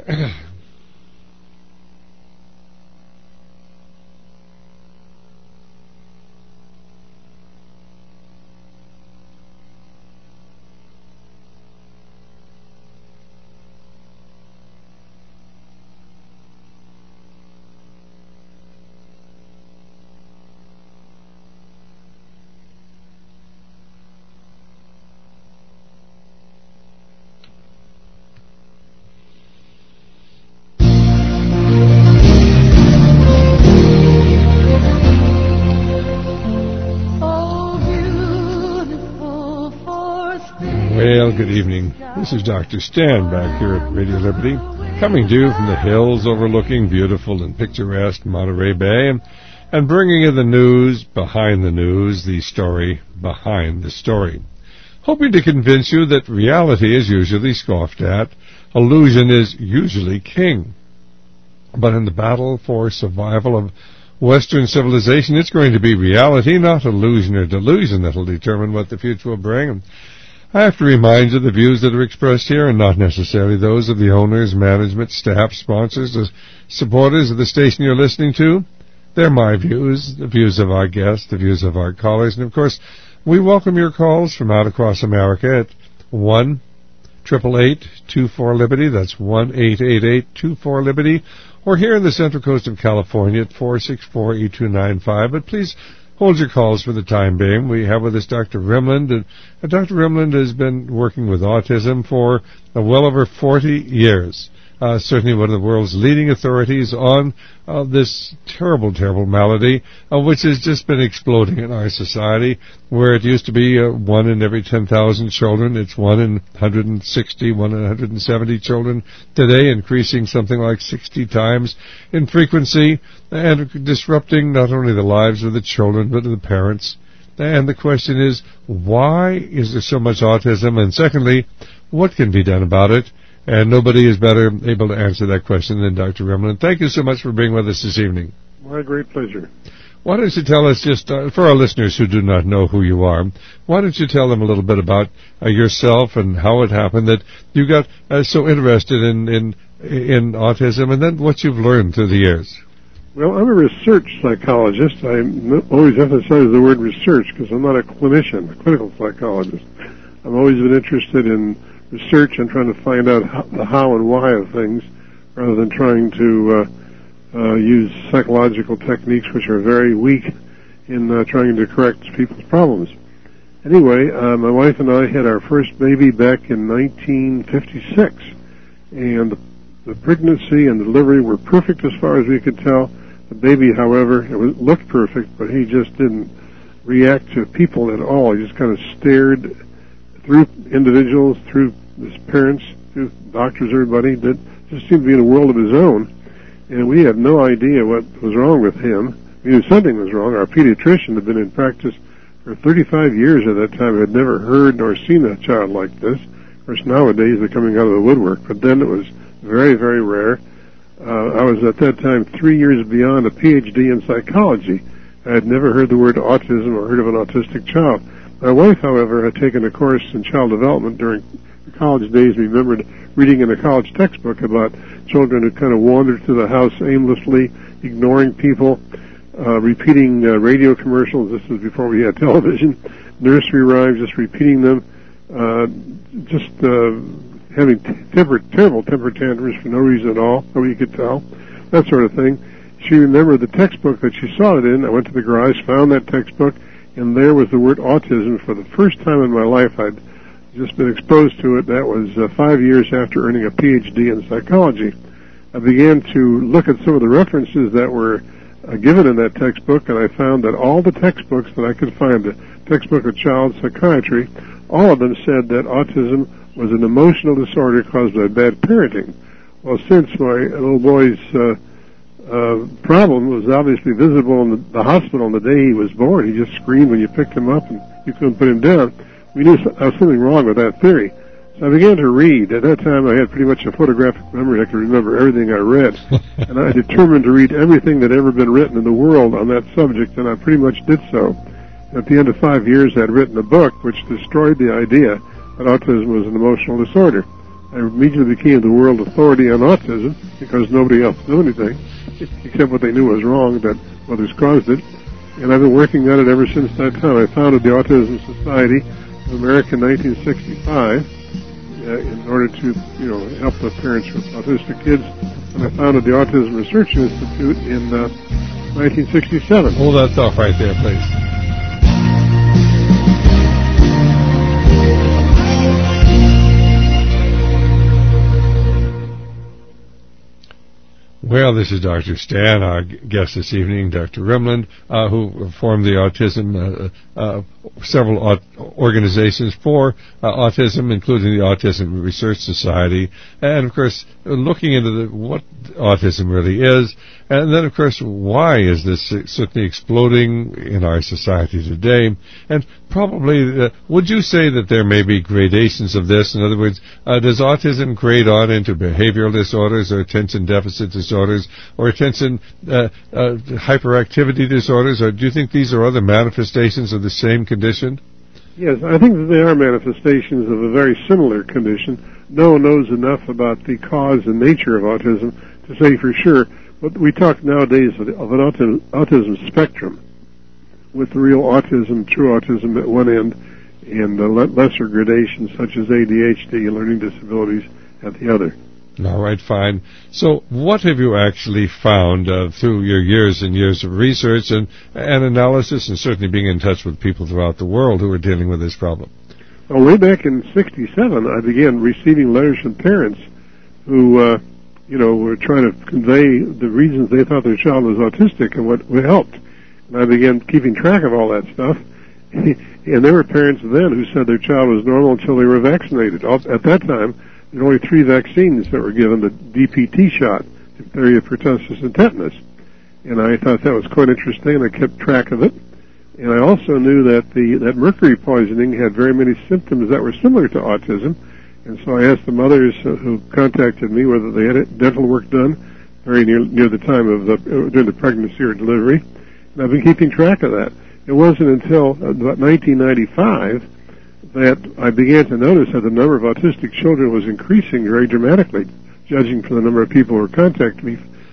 Well, good evening. This is Dr. Stan back here at Radio Liberty, coming to you from the hills overlooking beautiful and picturesque Monterey Bay, and bringing you the news behind the news, the story behind the story. Hoping to convince you that reality is usually scoffed at, illusion is usually king. But in the battle for survival of Western civilization, it's going to be reality, not illusion or delusion, that will determine what the future will bring. I have to remind you the views that are expressed here are not necessarily those of the owners, management, staff, sponsors, the supporters of the station you're listening to. They're my views, the views of our guests, the views of our callers. And, of course, we welcome your calls from out across America at 1-888-24-LIBERTY. That's 1-888-24-LIBERTY. Or here in the Central Coast of California at 464-8295. But please hold your calls for the time being. We have with us Dr. Rimland, and Dr. Rimland has been working with autism for well over 40 years. Certainly one of the world's leading authorities on this terrible, terrible malady, which has just been exploding in our society, where it used to be 1 in every 10,000 children. It's 1 in 160, 1 in 170 children today, increasing something like 60 times in frequency, and disrupting not only the lives of the children, but of the parents. And the question is, why is there so much autism? And secondly, what can be done about it? And nobody is better able to answer that question than Dr. Rimland. Thank you so much for being with us this evening. My great pleasure. Why don't you tell us, just for our listeners who do not know who you are, why don't you tell them a little bit about yourself and how it happened that you got so interested in autism, and then what you've learned through the years? Well, I'm a research psychologist. I always emphasize the word research because I'm not a clinician, a clinical psychologist. I've always been interested in research and trying to find out the how and why of things, rather than trying to use psychological techniques which are very weak in trying to correct people's problems. Anyway, my wife and I had our first baby back in 1956, and the pregnancy and delivery were perfect as far as we could tell. The baby, however, looked perfect, but he just didn't react to people at all. He just kind of stared through individuals, through his parents, through doctors, everybody, that just seemed to be in a world of his own. And we had no idea what was wrong with him. We knew something was wrong. Our pediatrician had been in practice for 35 years at that time, had never heard nor seen a child like this. Of course, nowadays they're coming out of the woodwork, but then it was very, very rare. I was at that time 3 years beyond a PhD in psychology. I had never heard the word autism or heard of an autistic child. My wife, however, had taken a course in child development during the college days. We remembered reading in a college textbook about children who kind of wandered through the house aimlessly, ignoring people, repeating radio commercials. This was before we had television. Nursery rhymes, just repeating them, having terrible temper tantrums for no reason at all, nobody could tell, that sort of thing. She remembered the textbook that she saw it in. I went to the garage, found that textbook, and there was the word autism. For the first time in my life, I'd just been exposed to it. That was 5 years after earning a PhD in psychology. I began to look at some of the references that were given in that textbook, and I found that all the textbooks that I could find, the textbook of child psychiatry, all of them said that autism was an emotional disorder caused by bad parenting. Well, since my little boy's problem was obviously visible in the hospital on the day he was born, he just screamed when you picked him up and you couldn't put him down, we knew there was something wrong with that theory. So I began to read. At that time, I had pretty much a photographic memory. I could remember everything I read. And I determined to read everything that had ever been written in the world on that subject, and I pretty much did so. At the end of 5 years, I had written a book which destroyed the idea that autism was an emotional disorder. I immediately became the world authority on autism because nobody else knew anything, except what they knew was wrong, that mothers caused it. And I've been working on it ever since that time. I founded the Autism Society of America in 1965 in order to, help the parents with autistic kids. And I founded the Autism Research Institute in 1967. Hold that thought right there, please. Well, this is Dr. Stan, our guest this evening, Dr. Rimland, who formed the autism, several organizations for autism, including the Autism Research Society, and of course, looking into what autism really is, and then of course, why is this certainly exploding in our society today, and probably, would you say that there may be gradations of this? In other words, does autism grade on into behavioral disorders or attention deficit disorders or attention hyperactivity disorders, or do you think these are other manifestations of the same condition? Yes, I think that they are manifestations of a very similar condition. No one knows enough about the cause and nature of autism to say for sure, but we talk nowadays of an autism spectrum, with real autism, true autism at one end, and lesser gradations such as ADHD, learning disabilities, at the other. All right, fine. So what have you actually found through your years and years of research and analysis, and certainly being in touch with people throughout the world who are dealing with this problem? Well, way back in '67, I began receiving letters from parents who, were trying to convey the reasons they thought their child was autistic and what helped. And I began keeping track of all that stuff. And there were parents then who said their child was normal until they were vaccinated. At that time, there were only 3 vaccines that were given, the DPT shot, diphtheria, pertussis, and tetanus. And I thought that was quite interesting, and I kept track of it. And I also knew that that mercury poisoning had very many symptoms that were similar to autism. And so I asked the mothers who contacted me whether they had dental work done very near the time of during the pregnancy or delivery. And I've been keeping track of that. It wasn't until about 1995 that I began to notice that the number of autistic children was increasing very dramatically, judging from the number of people who were contacting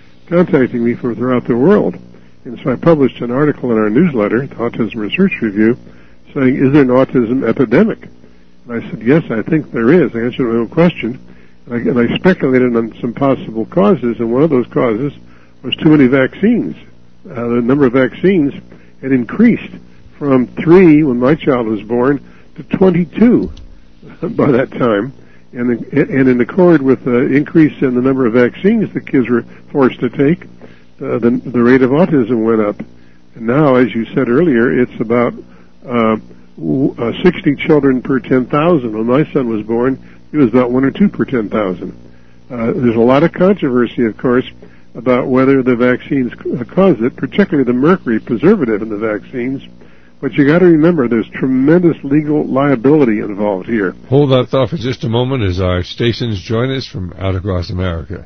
me from throughout the world. And so I published an article in our newsletter, the Autism Research Review, saying, is there an autism epidemic? And I said, yes, I think there is. I answered my own question. And I speculated on some possible causes, and one of those causes was too many vaccines. The number of vaccines had increased from 3 when my child was born to 22 by that time. And in accord with the increase in the number of vaccines the kids were forced to take, the rate of autism went up. And now, as you said earlier, it's about 60 children per 10,000. When my son was born, it was about 1 or 2 per 10,000. There's a lot of controversy, of course, about whether the vaccines cause it, particularly the mercury preservative in the vaccines. But you got to remember, there's tremendous legal liability involved here. Hold that thought for just a moment as our stations join us from out across America.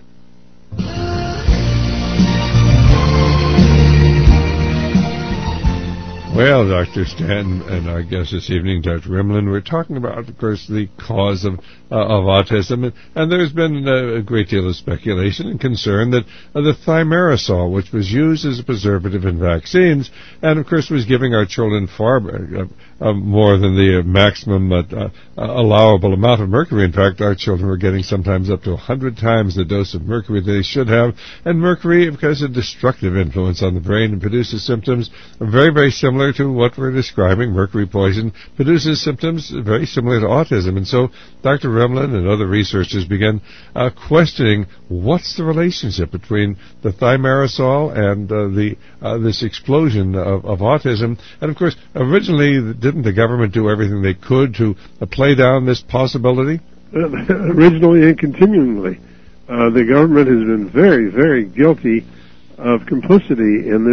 Well, Dr. Stan and our guest this evening, Dr. Rimland, we're talking about, of course, the cause of autism, and there's been a great deal of speculation and concern that the thimerosal, which was used as a preservative in vaccines, and of course was giving our children far more than the maximum allowable amount of mercury. In fact, our children were getting sometimes up to 100 times the dose of mercury they should have, and mercury, because of a destructive influence on the brain, and produces symptoms very, very similar to what we're describing. Mercury poison produces symptoms very similar to autism. And so Dr. Rimland and other researchers began questioning what's the relationship between the thimerosal and this explosion of autism. And of course, originally, didn't the government do everything they could to play down this possibility? Originally and continuingly. The government has been very, very guilty of complicity in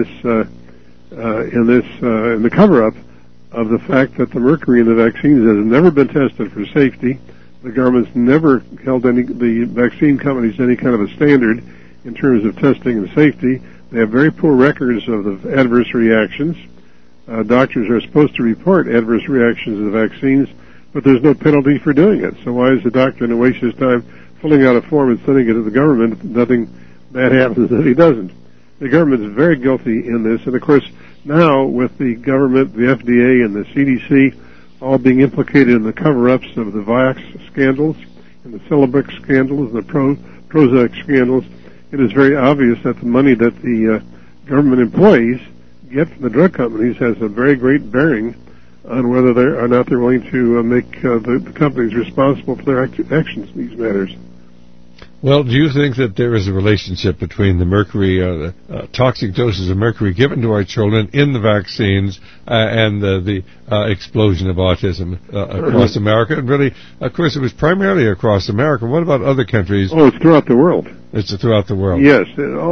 the cover-up of the fact that the mercury in the vaccines has never been tested for safety. The government's never held the vaccine companies to any kind of a standard in terms of testing and safety. They have very poor records of the adverse reactions. Doctors are supposed to report adverse reactions to the vaccines but there's no penalty for doing it. So why is the doctor going to waste his time filling out a form and sending it to the government if nothing bad happens if he doesn't? The government is very guilty in this, and of course now with the government, the FDA, and the CDC all being implicated in the cover-ups of the Vioxx scandals, and the Celebrex scandals, and the Prozac scandals, it is very obvious that the money that the government employees get from the drug companies has a very great bearing on whether they or not they're willing to make the companies responsible for their actions in these matters. Well, do you think that there is a relationship between the mercury, toxic doses of mercury given to our children in the vaccines and the explosion of autism across America? And really, of course, it was primarily across America. What about other countries? Oh, it's throughout the world. It's throughout the world. Yes.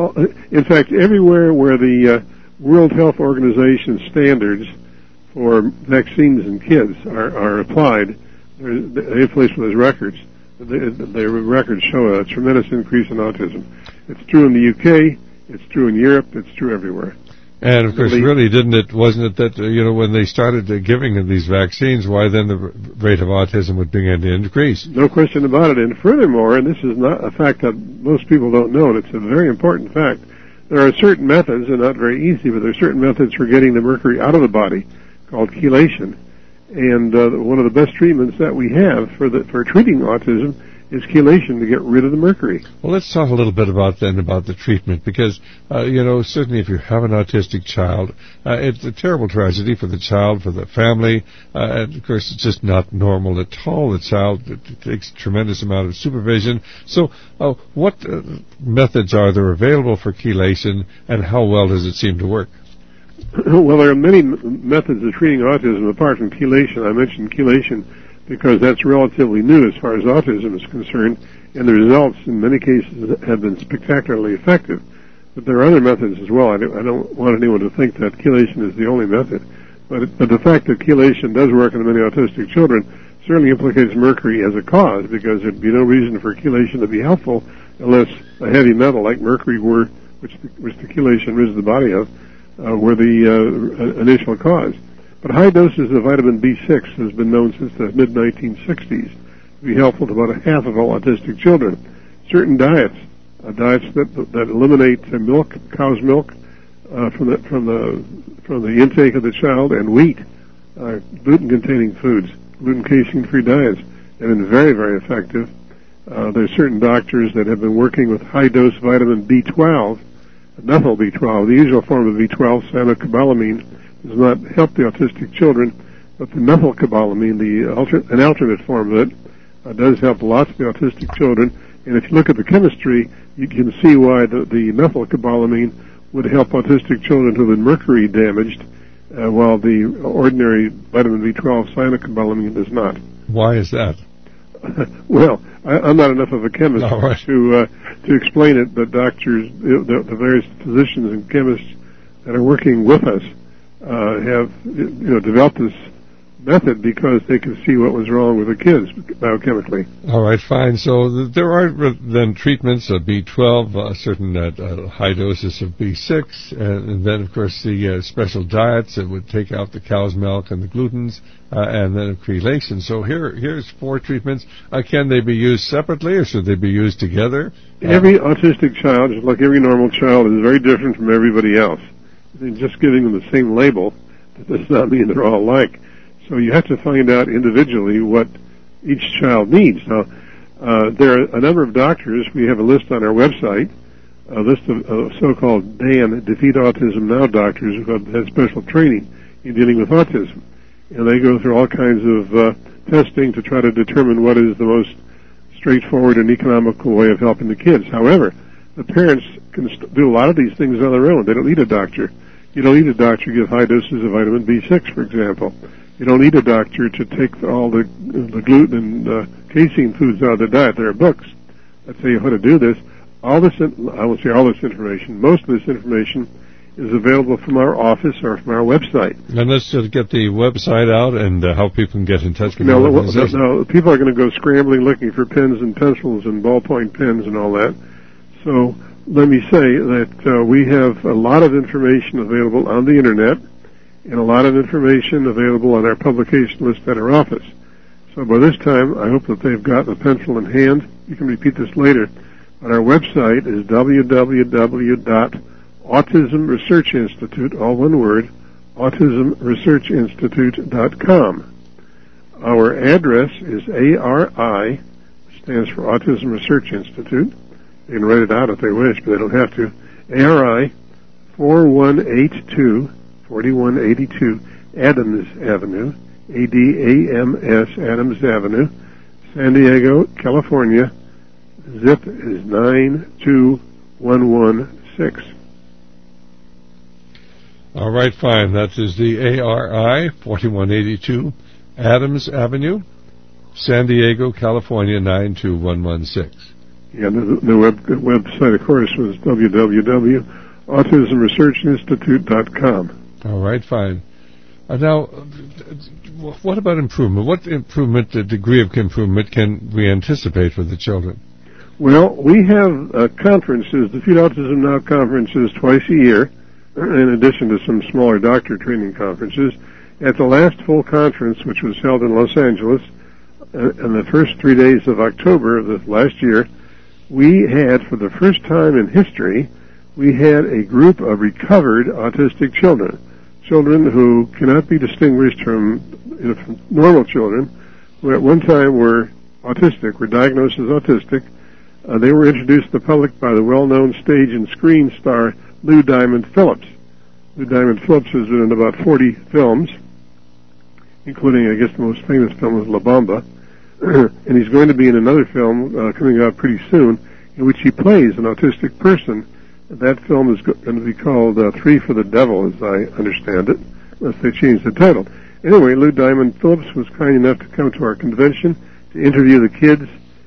In fact, everywhere where the World Health Organization standards for vaccines in kids are applied, they place those records. The records show a tremendous increase in autism. It's true in the UK, it's true in Europe, it's true everywhere. And of course, wasn't it that, when they started giving these vaccines, why then the rate of autism would begin to increase? No question about it. And furthermore, and this is not a fact that most people don't know, and it's a very important fact, there are certain methods, and not very easy, but there are certain methods for getting the mercury out of the body called chelation. And one of the best treatments that we have for treating autism is chelation to get rid of the mercury. Well, let's talk a little bit about the treatment, because certainly if you have an autistic child, it's a terrible tragedy for the child, for the family, and of course it's just not normal at all. The child, it takes a tremendous amount of supervision. So what methods are there available for chelation, and how well does it seem to work? Well, there are many methods of treating autism apart from chelation. I mentioned chelation because that's relatively new as far as autism is concerned, and the results in many cases have been spectacularly effective. But there are other methods as well. I don't want anyone to think that chelation is the only method. But the fact that chelation does work in many autistic children certainly implicates mercury as a cause, because there'd be no reason for chelation to be helpful unless a heavy metal like mercury which the chelation rids the body of, were the initial cause. But high doses of vitamin B6 has been known since the mid-1960s to be helpful to about half of all autistic children. Certain diets that eliminate milk, cow's milk, from the intake of the child, and wheat, gluten-containing foods, gluten-casein-free diets, have been very, very effective. There are certain doctors that have been working with high-dose vitamin B12, methyl B12. The usual form of B12, cyanocobalamin, does not help the autistic children, but the methylcobalamin, an alternate form of it, does help lots of the autistic children. And if you look at the chemistry, you can see why the methylcobalamin would help autistic children who have been mercury damaged, while the ordinary vitamin B12 cyanocobalamin does not. Why is that? Well, I'm not enough of a chemist to explain it, but doctors, the various physicians and chemists that are working with us have developed this method because they could see what was wrong with the kids biochemically. All right, fine. So there are then treatments of B12, certain high doses of B6, and then, of course, the special diets that would take out the cow's milk and the glutens, and then chelation. So here's 4 treatments. Can they be used separately, or should they be used together? Every autistic child, just like every normal child, is very different from everybody else. And just giving them the same label, that does not mean they're all alike. So you have to find out individually what each child needs. Now, there are a number of doctors. We have a list on our website, a list of so-called DAN, Defeat Autism Now doctors who have had special training in dealing with autism. And they go through all kinds of testing to try to determine what is the most straightforward and economical way of helping the kids. However, the parents can do a lot of these things on their own. They don't need a doctor. You don't need a doctor to give high doses of vitamin B6, for example. You don't need a doctor to take all the gluten and casein foods out of their diet. There are books that tell you how to do this. I won't say all this information. Most of this information is available from our office or from our website. And let's just get the website out and how people can get in touch with you. Now, people are going to go scrambling looking for pens and pencils and ballpoint pens and all that. So let me say that we have a lot of information available on the Internet, and a lot of information available on our publication list at our office. So by this time, I hope that they've got a pencil in hand. You can repeat this later. But our website is www.autismresearchinstitute, all one word, autismresearchinstitute.com. Our address is ARI, which stands for Autism Research Institute. They can write it out if they wish, but they don't have to. ARI 4182 Adams Avenue, ADAMS Adams Avenue, San Diego, California. Zip is 92116. All right, fine. That is the ARI 4182 Adams Avenue, San Diego, California 92116. Yeah, the website, of course, was www.autismresearchinstitute.com. All right, fine. Now, what about improvement? What improvement, the degree of improvement, can we anticipate for the children? Well, we have conferences, Defeat Autism Now conferences twice a year, in addition to some smaller doctor training conferences. At the last full conference, which was held in Los Angeles, in the first 3 days of October of the last year, we had, for the first time in history, we had a group of recovered autistic children who cannot be distinguished from normal children, who at one time were autistic, were diagnosed as autistic. They were introduced to the public by the well-known stage and screen star Lou Diamond Phillips. Lou Diamond Phillips has been in about 40 films, including, I guess, the most famous film is La Bamba. And he's going to be in another film coming out pretty soon in which he plays an autistic person. That film is going to be called Three for the Devil, as I understand it, unless they change the title. Anyway, Lou Diamond Phillips was kind enough to come to our convention to interview the kids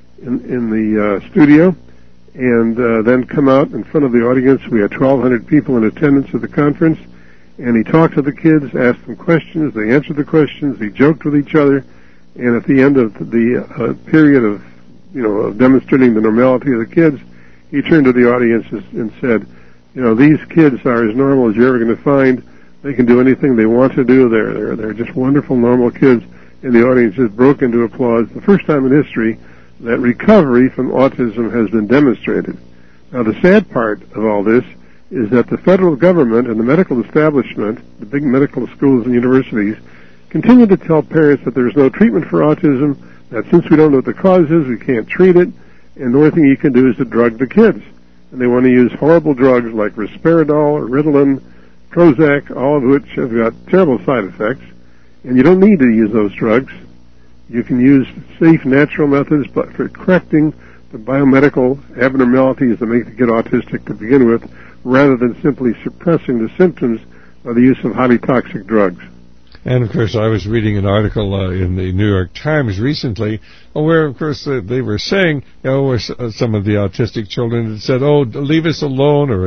in the studio, and then come out in front of the audience. We had 1,200 people in attendance at the conference, and he talked to the kids, asked them questions, they answered the questions, he joked with each other, and at the end of the period of demonstrating the normality of the kids, he turned to the audience and said, these kids are as normal as you're ever going to find. They can do anything they want to do. They're just wonderful, normal kids. And the audience just broke into applause. The first time in history that recovery from autism has been demonstrated. Now, the sad part of all this is that the federal government and the medical establishment, the big medical schools and universities, continue to tell parents that there's no treatment for autism, that since we don't know what the cause is, we can't treat it, and the only thing you can do is to drug the kids. And they want to use horrible drugs like Risperidol, Ritalin, Prozac, all of which have got terrible side effects. And you don't need to use those drugs. You can use safe, natural methods, but for correcting the biomedical abnormalities that make the kid autistic to begin with, rather than simply suppressing the symptoms by the use of highly toxic drugs. And, of course, I was reading an article in the New York Times recently where, of course, they were saying, some of the autistic children had said, leave us alone, or,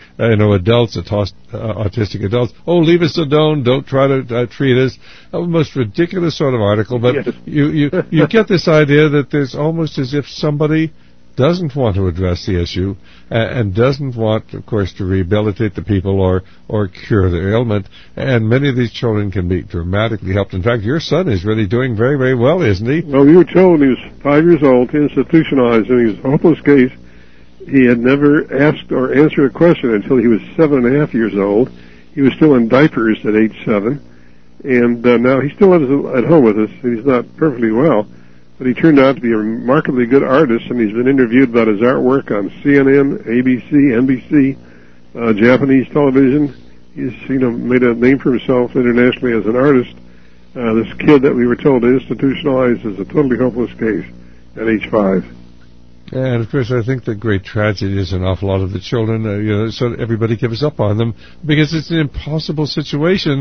adults, autistic adults, leave us alone, don't try to treat us. The most ridiculous sort of article, but yes. you get this idea that there's almost as if somebody doesn't want to address the issue and doesn't want, of course, to rehabilitate the people or cure their ailment. And many of these children can be dramatically helped. In fact, your son is really doing very, very well, isn't he? Well, we were told he was 5 years old, institutionalized, and he was a hopeless case. He had never asked or answered a question until he was 7.5 years old. He was still in diapers at age 7. And now he still lives at home with us. He's not perfectly well. But he turned out to be a remarkably good artist, and he's been interviewed about his artwork on CNN, ABC, NBC, Japanese television. He's, made a name for himself internationally as an artist. This kid that we were told to institutionalize is a totally hopeless case at age 5. And, of course, I think the great tragedy is an awful lot of the children, so everybody gives up on them because it's an impossible situation.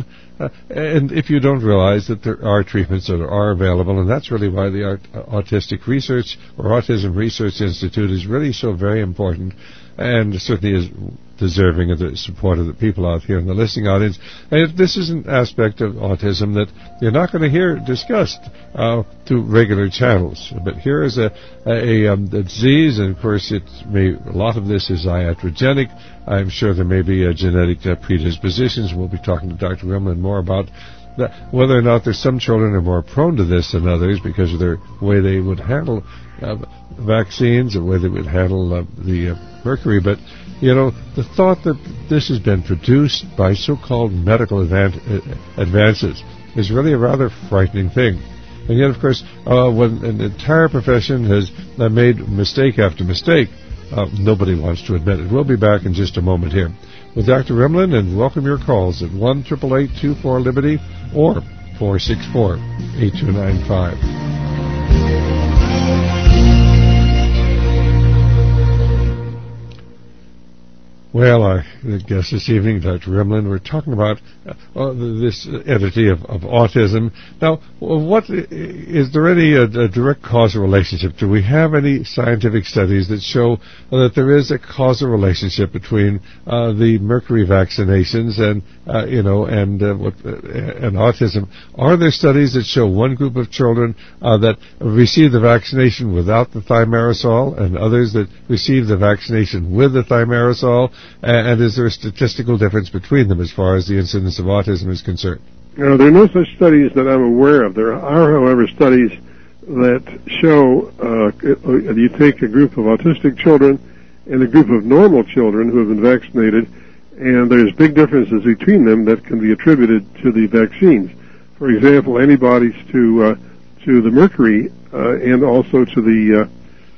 And if you don't realize that there are treatments that are available, and that's really why the Autistic Research or Autism Research Institute is really so very important, and certainly is deserving of the support of the people out here in the listening audience. And this is an aspect of autism that you're not going to hear discussed through regular channels. But here is a disease, and of course a lot of this is iatrogenic. I'm sure there may be genetic predispositions. We'll be talking to Dr. Rimland more about whether or not there's some children are more prone to this than others because of their way they would handle vaccines, the way they would handle the mercury. But, the thought that this has been produced by so-called medical advances is really a rather frightening thing. And yet, of course, when an entire profession has made mistake after mistake, nobody wants to admit it. We'll be back in just a moment here with Dr. Rimland, and welcome your calls at 1-888-24-LIBERTY or 464-8295. Well, our guest this evening, Dr. Rimland, we're talking about this entity of autism. Now, is there any direct causal relationship? Do we have any scientific studies that show that there is a causal relationship between the mercury vaccinations and autism? Are there studies that show one group of children that receive the vaccination without the thimerosal and others that receive the vaccination with the thimerosal? And is there a statistical difference between them as far as the incidence of autism is concerned? No, there are no such studies that I'm aware of. There are, however, studies that show you take a group of autistic children and a group of normal children who have been vaccinated, and there's big differences between them that can be attributed to the vaccines. For example, antibodies to the mercury and also to the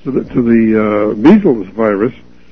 measles virus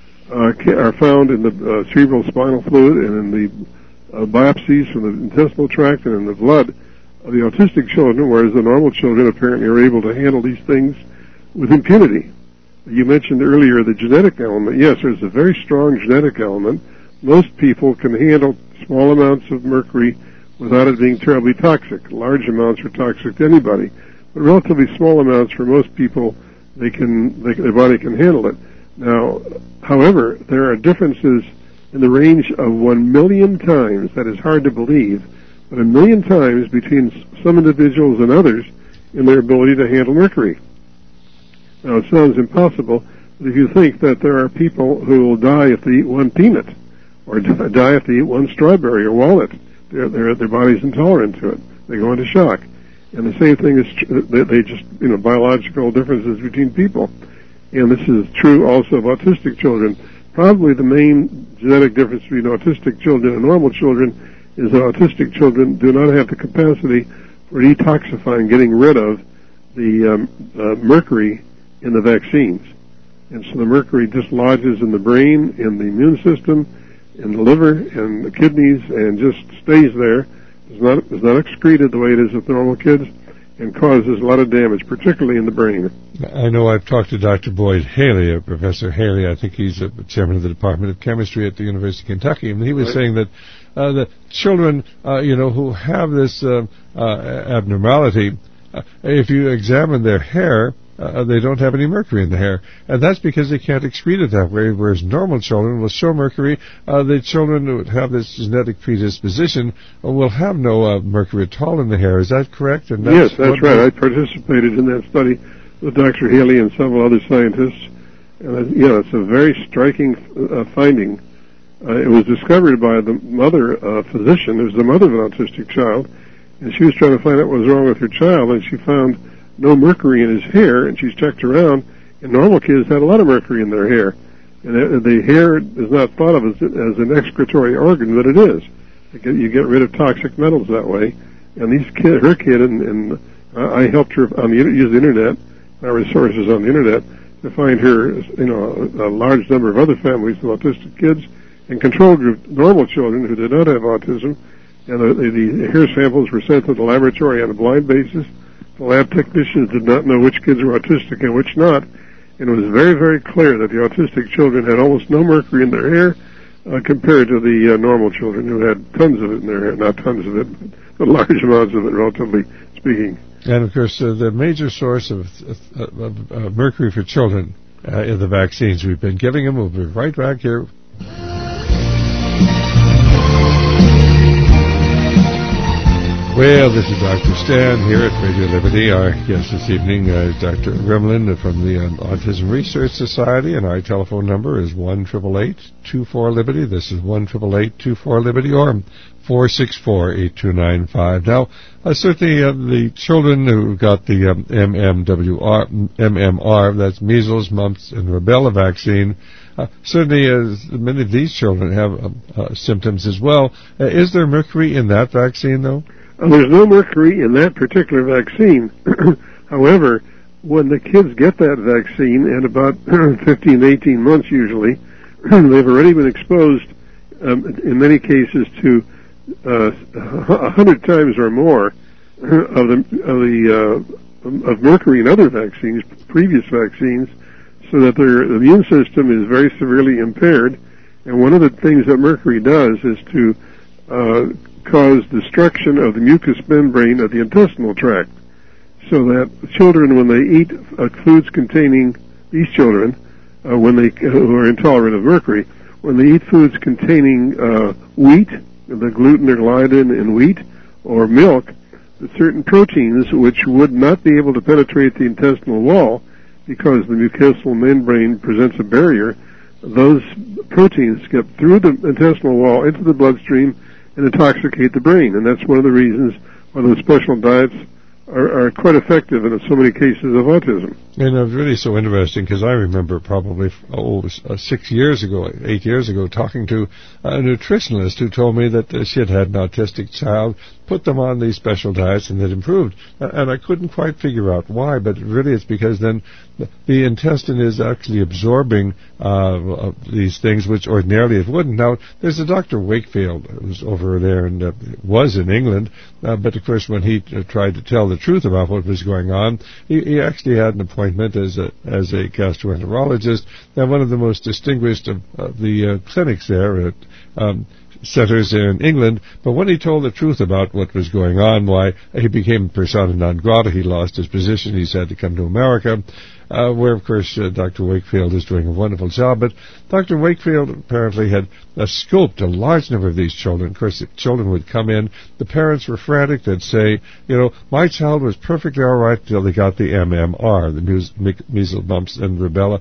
are found in the cerebral spinal fluid and in the biopsies from the intestinal tract and in the blood of the autistic children, whereas the normal children apparently are able to handle these things with impunity. You mentioned earlier the genetic element. Yes, there's a very strong genetic element. Most people can handle small amounts of mercury without it being terribly toxic. Large amounts are toxic to anybody, but relatively small amounts for most people, their body can handle it. Now, however, there are differences in the range of 1 million times. That is hard to believe, but 1 million times between some individuals and others in their ability to handle mercury. Now, it sounds impossible, but if you think that there are people who will die if they eat one peanut, or die if they eat one strawberry or walnut, their body's intolerant to it. They go into shock. And the same thing is they just, biological differences between people. And this is true also of autistic children. Probably the main genetic difference between autistic children and normal children is that autistic children do not have the capacity for detoxifying, getting rid of the mercury in the vaccines. And so the mercury just lodges in the brain, in the immune system, in the liver, and the kidneys, and just stays there. Is not excreted the way it is with normal kids, and causes a lot of damage, particularly in the brain. I know I've talked to Dr. Boyd Haley, Professor Haley. I think he's the chairman of the Department of Chemistry at the University of Kentucky, and he was saying that the children, who have this abnormality, if you examine their hair, they don't have any mercury in the hair, and that's because they can't excrete it that way, whereas normal children will show mercury. The children who have this genetic predisposition will have no mercury at all in the hair. Is that correct? And yes, that's right. I participated in that study with Dr. Haley and several other scientists, and it's a very striking finding. It was discovered by the mother physician. It was the mother of an autistic child, and she was trying to find out what was wrong with her child, and she found no mercury in his hair, and she's checked around, and normal kids had a lot of mercury in their hair. And the hair is not thought of as an excretory organ, but it is. You get rid of toxic metals that way. And her kid, and I helped her use the internet, our resources on the internet, to find her, a large number of other families with autistic kids, and control group normal children who did not have autism. And the hair samples were sent to the laboratory on a blind basis. The lab technicians did not know which kids were autistic and which not, and it was very, very clear that the autistic children had almost no mercury in their hair compared to the normal children who had tons of it in their hair. Not tons of it, but large amounts of it, relatively speaking. And, of course, the major source of mercury for children is the vaccines we've been giving them. We'll be right back here. Well, this is Dr. Stan here at Radio Liberty. Our guest this evening is Dr. Rimland from the Autism Research Society, and our telephone number is 1-888-24-LIBERTY. This is 1-888-24-LIBERTY, or 464-8295. Now, certainly the children who got the MMR, that's measles, mumps, and rubella vaccine, certainly many of these children have symptoms as well. Is there mercury in that vaccine, though? There's no mercury in that particular vaccine. However, when the kids get that vaccine at about 15, 18 months usually, they've already been exposed, in many cases, to 100 times or more of mercury in other vaccines, previous vaccines, so that their immune system is very severely impaired. And one of the things that mercury does is to cause destruction of the mucous membrane of the intestinal tract, so that children, when they eat foods containing, these children, who are intolerant of mercury, when they eat foods containing wheat, the gluten or gliadin in wheat, or milk, certain proteins which would not be able to penetrate the intestinal wall because the mucosal membrane presents a barrier, those proteins get through the intestinal wall into the bloodstream and intoxicate the brain. And that's one of the reasons why those special diets are quite effective in so many cases of autism. And it's really so interesting because I remember probably 8 years ago, talking to a nutritionist who told me that she had an autistic child, put them on these special diets, and it improved. And I couldn't quite figure out why, but really it's because then the intestine is actually absorbing these things which ordinarily it wouldn't. Now, there's a Dr. Wakefield who's over there and was in England, but of course when he tried to tell the truth about what was going on, he actually had an appointment as a gastroenterologist at one of the most distinguished of the clinics there at centers there in England. But when he told the truth about what was going on, why he became persona non grata, he lost his position, he's had to come to America, where, of course, Dr. Wakefield is doing a wonderful job. But Dr. Wakefield apparently had scoped a large number of these children. Of course, the children would come in, the parents were frantic, they'd say, my child was perfectly all right until they got the MMR, the measles, mumps, and rubella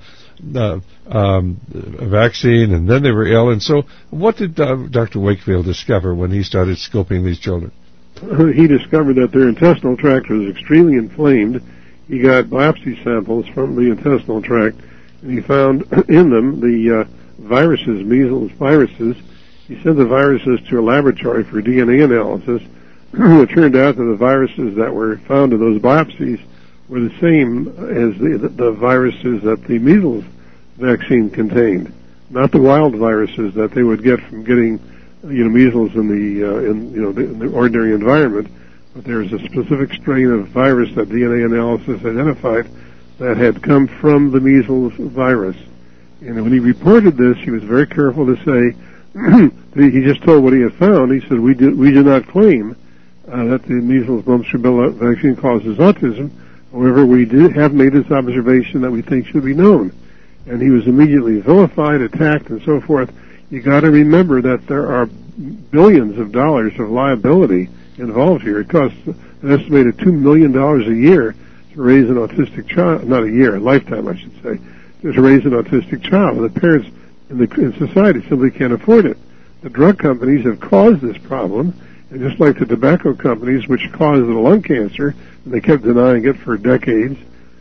vaccine, and then they were ill. And so what did Dr. Wakefield discover when he started scoping these children? He discovered that their intestinal tract was extremely inflamed. He got biopsy samples from the intestinal tract, and he found in them the viruses, measles viruses. He sent the viruses to a laboratory for DNA analysis. It turned out that the viruses that were found in those biopsies were the same as the viruses that the measles vaccine contained, not the wild viruses that they would get from getting measles in the ordinary environment. But there was a specific strain of virus that DNA analysis identified that had come from the measles virus. And when he reported this, he was very careful to say, he just told what he had found. He said, we do not claim that the measles, mumps, rubella vaccine causes autism. However, we have made this observation that we think should be known. And he was immediately vilified, attacked, and so forth. You got to remember that there are billions of dollars of liability involved here. It costs an estimated $2 million a year to raise an autistic child, not a year, a lifetime, I should say, to raise an autistic child. The parents in society simply can't afford it. The drug companies have caused this problem, and just like the tobacco companies, which caused the lung cancer, and they kept denying it for decades,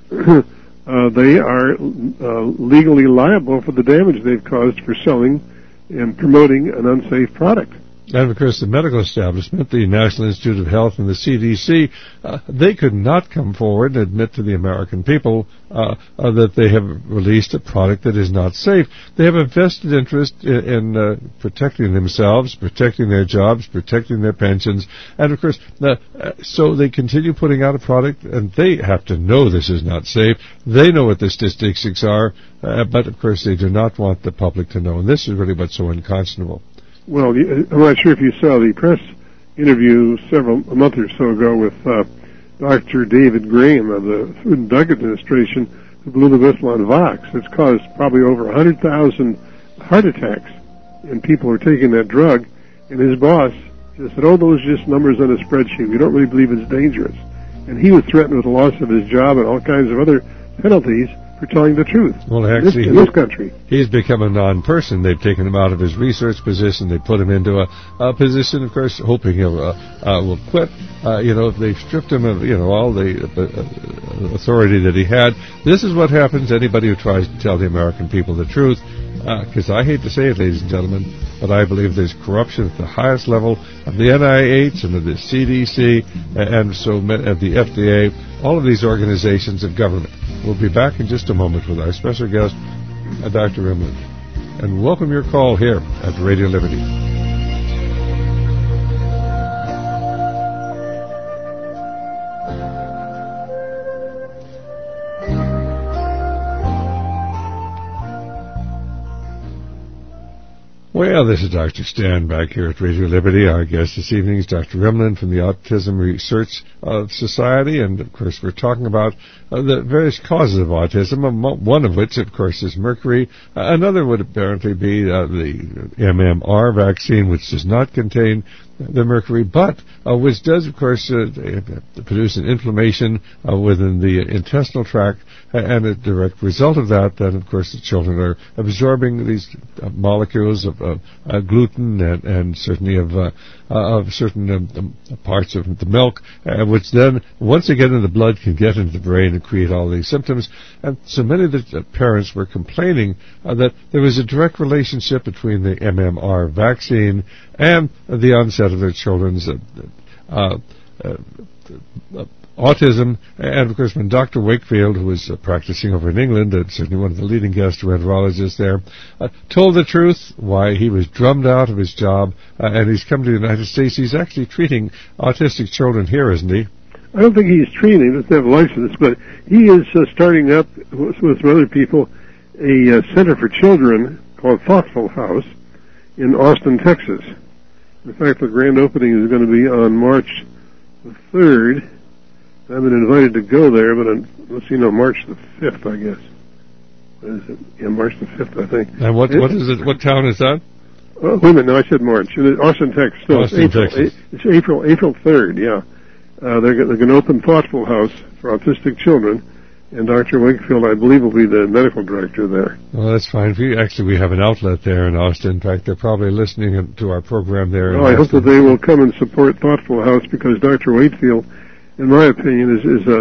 they are legally liable for the damage they've caused for selling and promoting an unsafe product. And, of course, the medical establishment, the National Institute of Health and the CDC, they could not come forward and admit to the American people that they have released a product that is not safe. They have a vested interest in protecting themselves, protecting their jobs, protecting their pensions. And, of course, so they continue putting out a product, and they have to know this is not safe. They know what the statistics are, but, of course, they do not want the public to know. And this is really what's so unconscionable. Well, I'm not sure if you saw the press interview a month or so ago with Dr. David Graham of the Food and Drug Administration, who blew the whistle on Vox. It's caused probably over 100,000 heart attacks, and people are taking that drug. And his boss just said, those are just numbers on a spreadsheet. We don't really believe it's dangerous. And he was threatened with the loss of his job and all kinds of other penalties for for telling the truth. Well, actually, in this country. He's become a non-person. They've taken him out of his research position. They put him into a position, of course, hoping he'll will quit. They've stripped him of, all the authority that he had. This is what happens to anybody who tries to tell the American people the truth. Because I hate to say it, ladies and gentlemen, but I believe there's corruption at the highest level of the NIH and of the CDC and so of the FDA, all of these organizations of government. We'll be back in just a moment with our special guest, Dr. Rimland. And welcome your call here at Radio Liberty. Well, this is Dr. Stan back here at Radio Liberty. Our guest this evening is Dr. Rimland from the Autism Research Society, and of course we're talking about the various causes of autism, one of which, of course, is mercury. Another would apparently be the MMR vaccine, which does not contain the mercury, but which does, of course, produce an inflammation within the intestinal tract, and a direct result of that, then, of course, the children are absorbing these molecules of gluten and certainly of certain parts of the milk, which then, once they get in the blood, can get into the brain and create all these symptoms. And so many of the parents were complaining that there was a direct relationship between the MMR vaccine and the onset of their children's autism. And, of course, when Dr. Wakefield, who was practicing over in England, and certainly one of the leading gastroenterologists there, told the truth, why he was drummed out of his job, and he's come to the United States. He's actually treating autistic children here, isn't he? I don't think he's treating. He doesn't have a license, but he is starting up with some other people a center for children called Thoughtful House in Austin, Texas. In fact, the grand opening is going to be on March the 3rd. I've been invited to go there, but March the 5th, I guess. What is it? Yeah, March the 5th, I think. And what is it? What town is that? Oh, wait a minute, no, I said March. Austin, Texas. No, Austin, Texas. It's April 3rd, yeah. They're going to open Thoughtful House for autistic children, and Dr. Wakefield, I believe, will be the medical director there. Well, that's fine. We have an outlet there in Austin. In fact, they're probably listening to our program there. Well, I hope that they will come and support Thoughtful House, because Dr. Wakefield, in my opinion,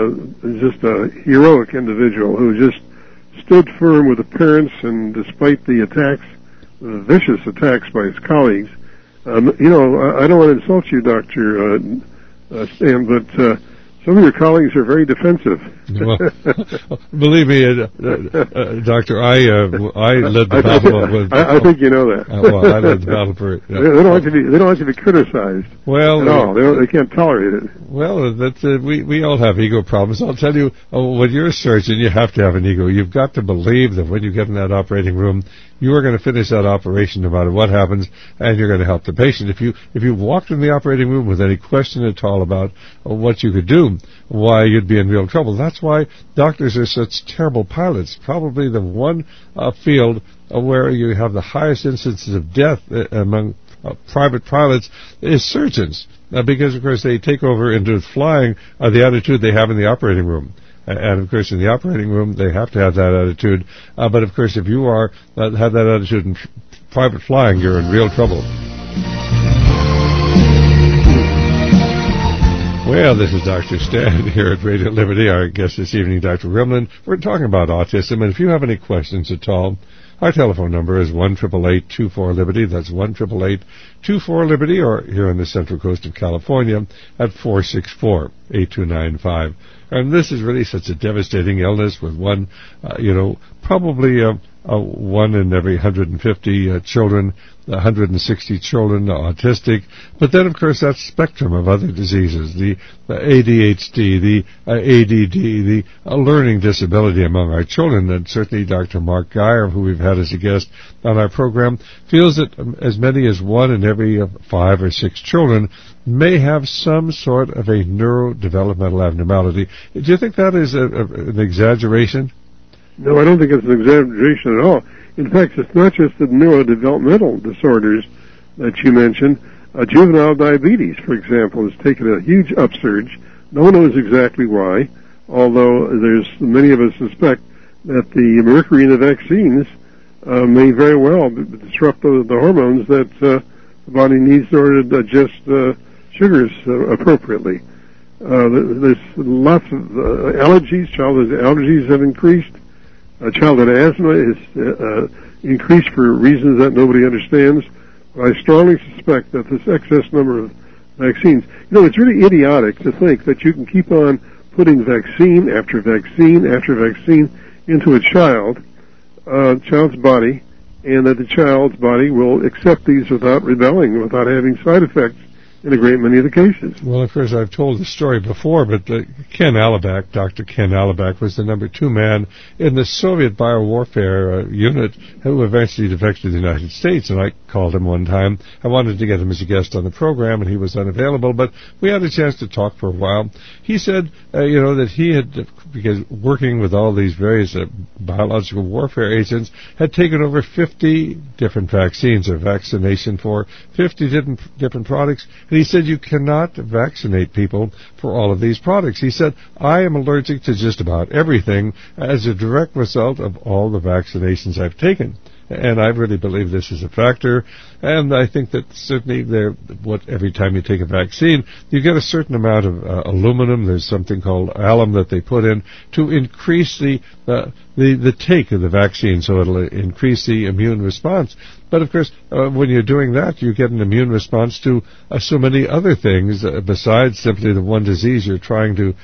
is just a heroic individual who just stood firm with the parents, and despite the attacks, the vicious attacks by his colleagues. I don't want to insult you, Dr. Stan, but some of your colleagues are very defensive. Well, believe me, Doctor, I led the battle. I think you know that. I led the battle for it. They don't like to be criticized. Well, at all. They can't tolerate it. Well, we all have ego problems. I'll tell you, when you're a surgeon, you have to have an ego. You've got to believe that when you get in that operating room, you are going to finish that operation no matter what happens, and you're going to help the patient. If you walked in the operating room with any question at all about what you could do, why, you'd be in real trouble. That's why doctors are such terrible pilots. Probably the one field where you have the highest instances of death among private pilots is surgeons, because, of course, they take over into flying the attitude they have in the operating room. And, of course, in the operating room, they have to have that attitude. But, of course, if you have that attitude in private flying, you're in real trouble. Well, this is Dr. Stan here at Radio Liberty. Our guest this evening, Dr. Rimland. We're talking about autism, and if you have any questions at all, our telephone number is 1-888-24-LIBERTY. That's 1-888-24-LIBERTY, or here on the Central Coast of California at 464-8295. And this is really such a devastating illness with one, probably one in every 150 children, 160 children autistic. But then, of course, that spectrum of other diseases, the ADHD, the ADD, the learning disability among our children. And certainly Dr. Mark Geyer, who we've had as a guest on our program, feels that as many as 1 in every 5 or 6 children may have some sort of a neurodevelopmental abnormality. Do you think that is an exaggeration? No, I don't think it's an exaggeration at all. In fact, it's not just the neurodevelopmental disorders that you mentioned. Juvenile diabetes, for example, has taken a huge upsurge. No one knows exactly why, although many of us suspect that the mercury in the vaccines may very well disrupt the hormones that the body needs in order to digest sugars appropriately. There's lots of allergies. Childhood allergies have increased. Childhood asthma is increased for reasons that nobody understands. But I strongly suspect that this excess number of vaccines, it's really idiotic to think that you can keep on putting vaccine after vaccine after vaccine into a child's body, and that the child's body will accept these without rebelling, without having side effects in a great many of the cases. Well, of course, I've told the story before, but Ken Alibek, Dr. Ken Alibek, was the number 2 man in the Soviet biowarfare unit who eventually defected to the United States, and I called him one time. I wanted to get him as a guest on the program, and he was unavailable, but we had a chance to talk for a while. He said, that he had, because working with all these various biological warfare agents, had taken over 50 different vaccines or vaccination for 50 different products. And he said, you cannot vaccinate people for all of these products. He said, I am allergic to just about everything as a direct result of all the vaccinations I've taken. And I really believe this is a factor. And I think that certainly every time you take a vaccine, you get a certain amount of aluminum. There's something called alum that they put in to increase the take of the vaccine, so it'll increase the immune response. But of course, when you're doing that, you get an immune response to so many other things besides simply the one disease you're trying to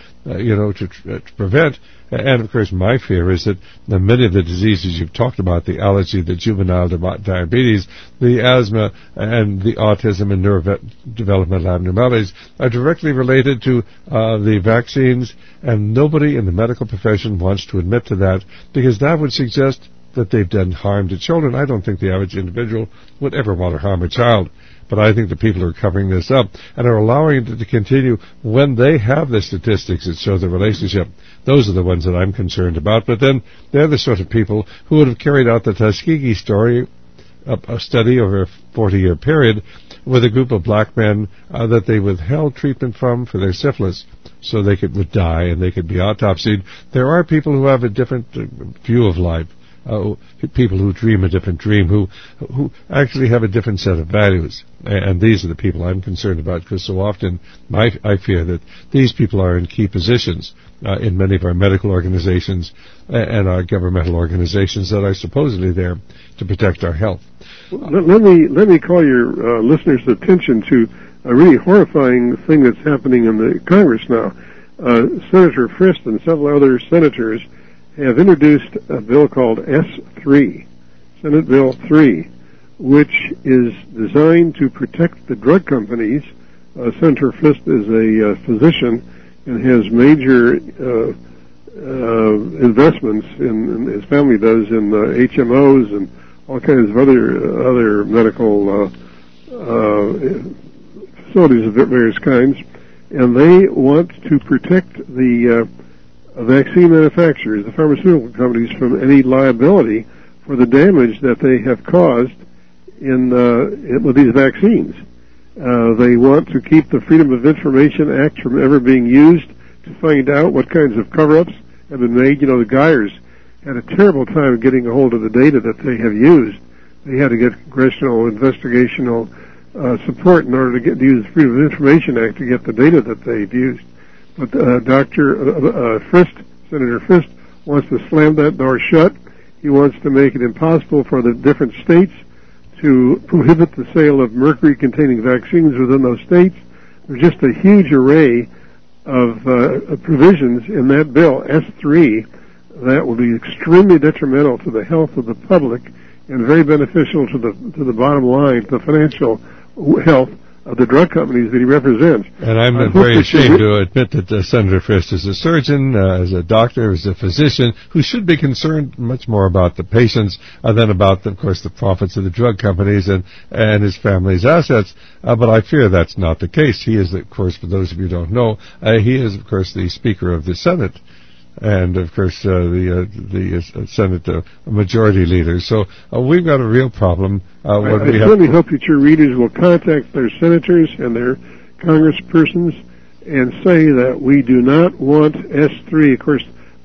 prevent. And of course, my fear is that many of the diseases you've talked about, the allergy, the juvenile diabetes, the asthma, and the autism and neurodevelopmental abnormalities are directly related to the vaccines, and nobody in the medical profession wants to admit to that, because that would suggest that they've done harm to children. I don't think the average individual would ever want to harm a child. But I think the people who are covering this up and are allowing it to continue when they have the statistics that show the relationship, those are the ones that I'm concerned about. But then they're the sort of people who would have carried out the Tuskegee story, a study over a 40-year period, with a group of black men that they withheld treatment from for their syphilis, so they would die and they could be autopsied. There are people who have a different view of life. People who dream a different dream, who actually have a different set of values. And these are the people I'm concerned about, because so often I fear that these people are in key positions in many of our medical organizations and our governmental organizations that are supposedly there to protect our health. Let me call your listeners' attention to a really horrifying thing that's happening in the Congress now. Senator Frist and several other senators have introduced a bill called S3, Senate Bill 3, which is designed to protect the drug companies. Senator Frist is a physician and has major investments in his family does in HMOs and all kinds of other medical facilities of various kinds, and they want to protect the vaccine manufacturers, the pharmaceutical companies, from any liability for the damage that they have caused with these vaccines. They want to keep the Freedom of Information Act from ever being used to find out what kinds of cover-ups have been made. The Geyers had a terrible time getting a hold of the data that they have used. They had to get congressional investigational support in order to use the Freedom of Information Act to get the data that they've used. But Senator Frist, wants to slam that door shut. He wants to make it impossible for the different states to prohibit the sale of mercury-containing vaccines within those states. There's just a huge array of provisions in that bill, S3, that will be extremely detrimental to the health of the public and very beneficial to the bottom line, to the financial health of the drug companies that he represents. And I'm very ashamed to admit that Senator Frist is a surgeon, as a doctor, as a physician, who should be concerned much more about the patients than about, of course, the profits of the drug companies and his family's assets. But I fear that's not the case. He is, of course, for those of you who don't know, he is, of course, the Speaker of the Senate. And, of course, the Senate majority leader. So we've got a real problem. I certainly hope that your readers will contact their senators and their congresspersons and say that we do not want S3. Of course,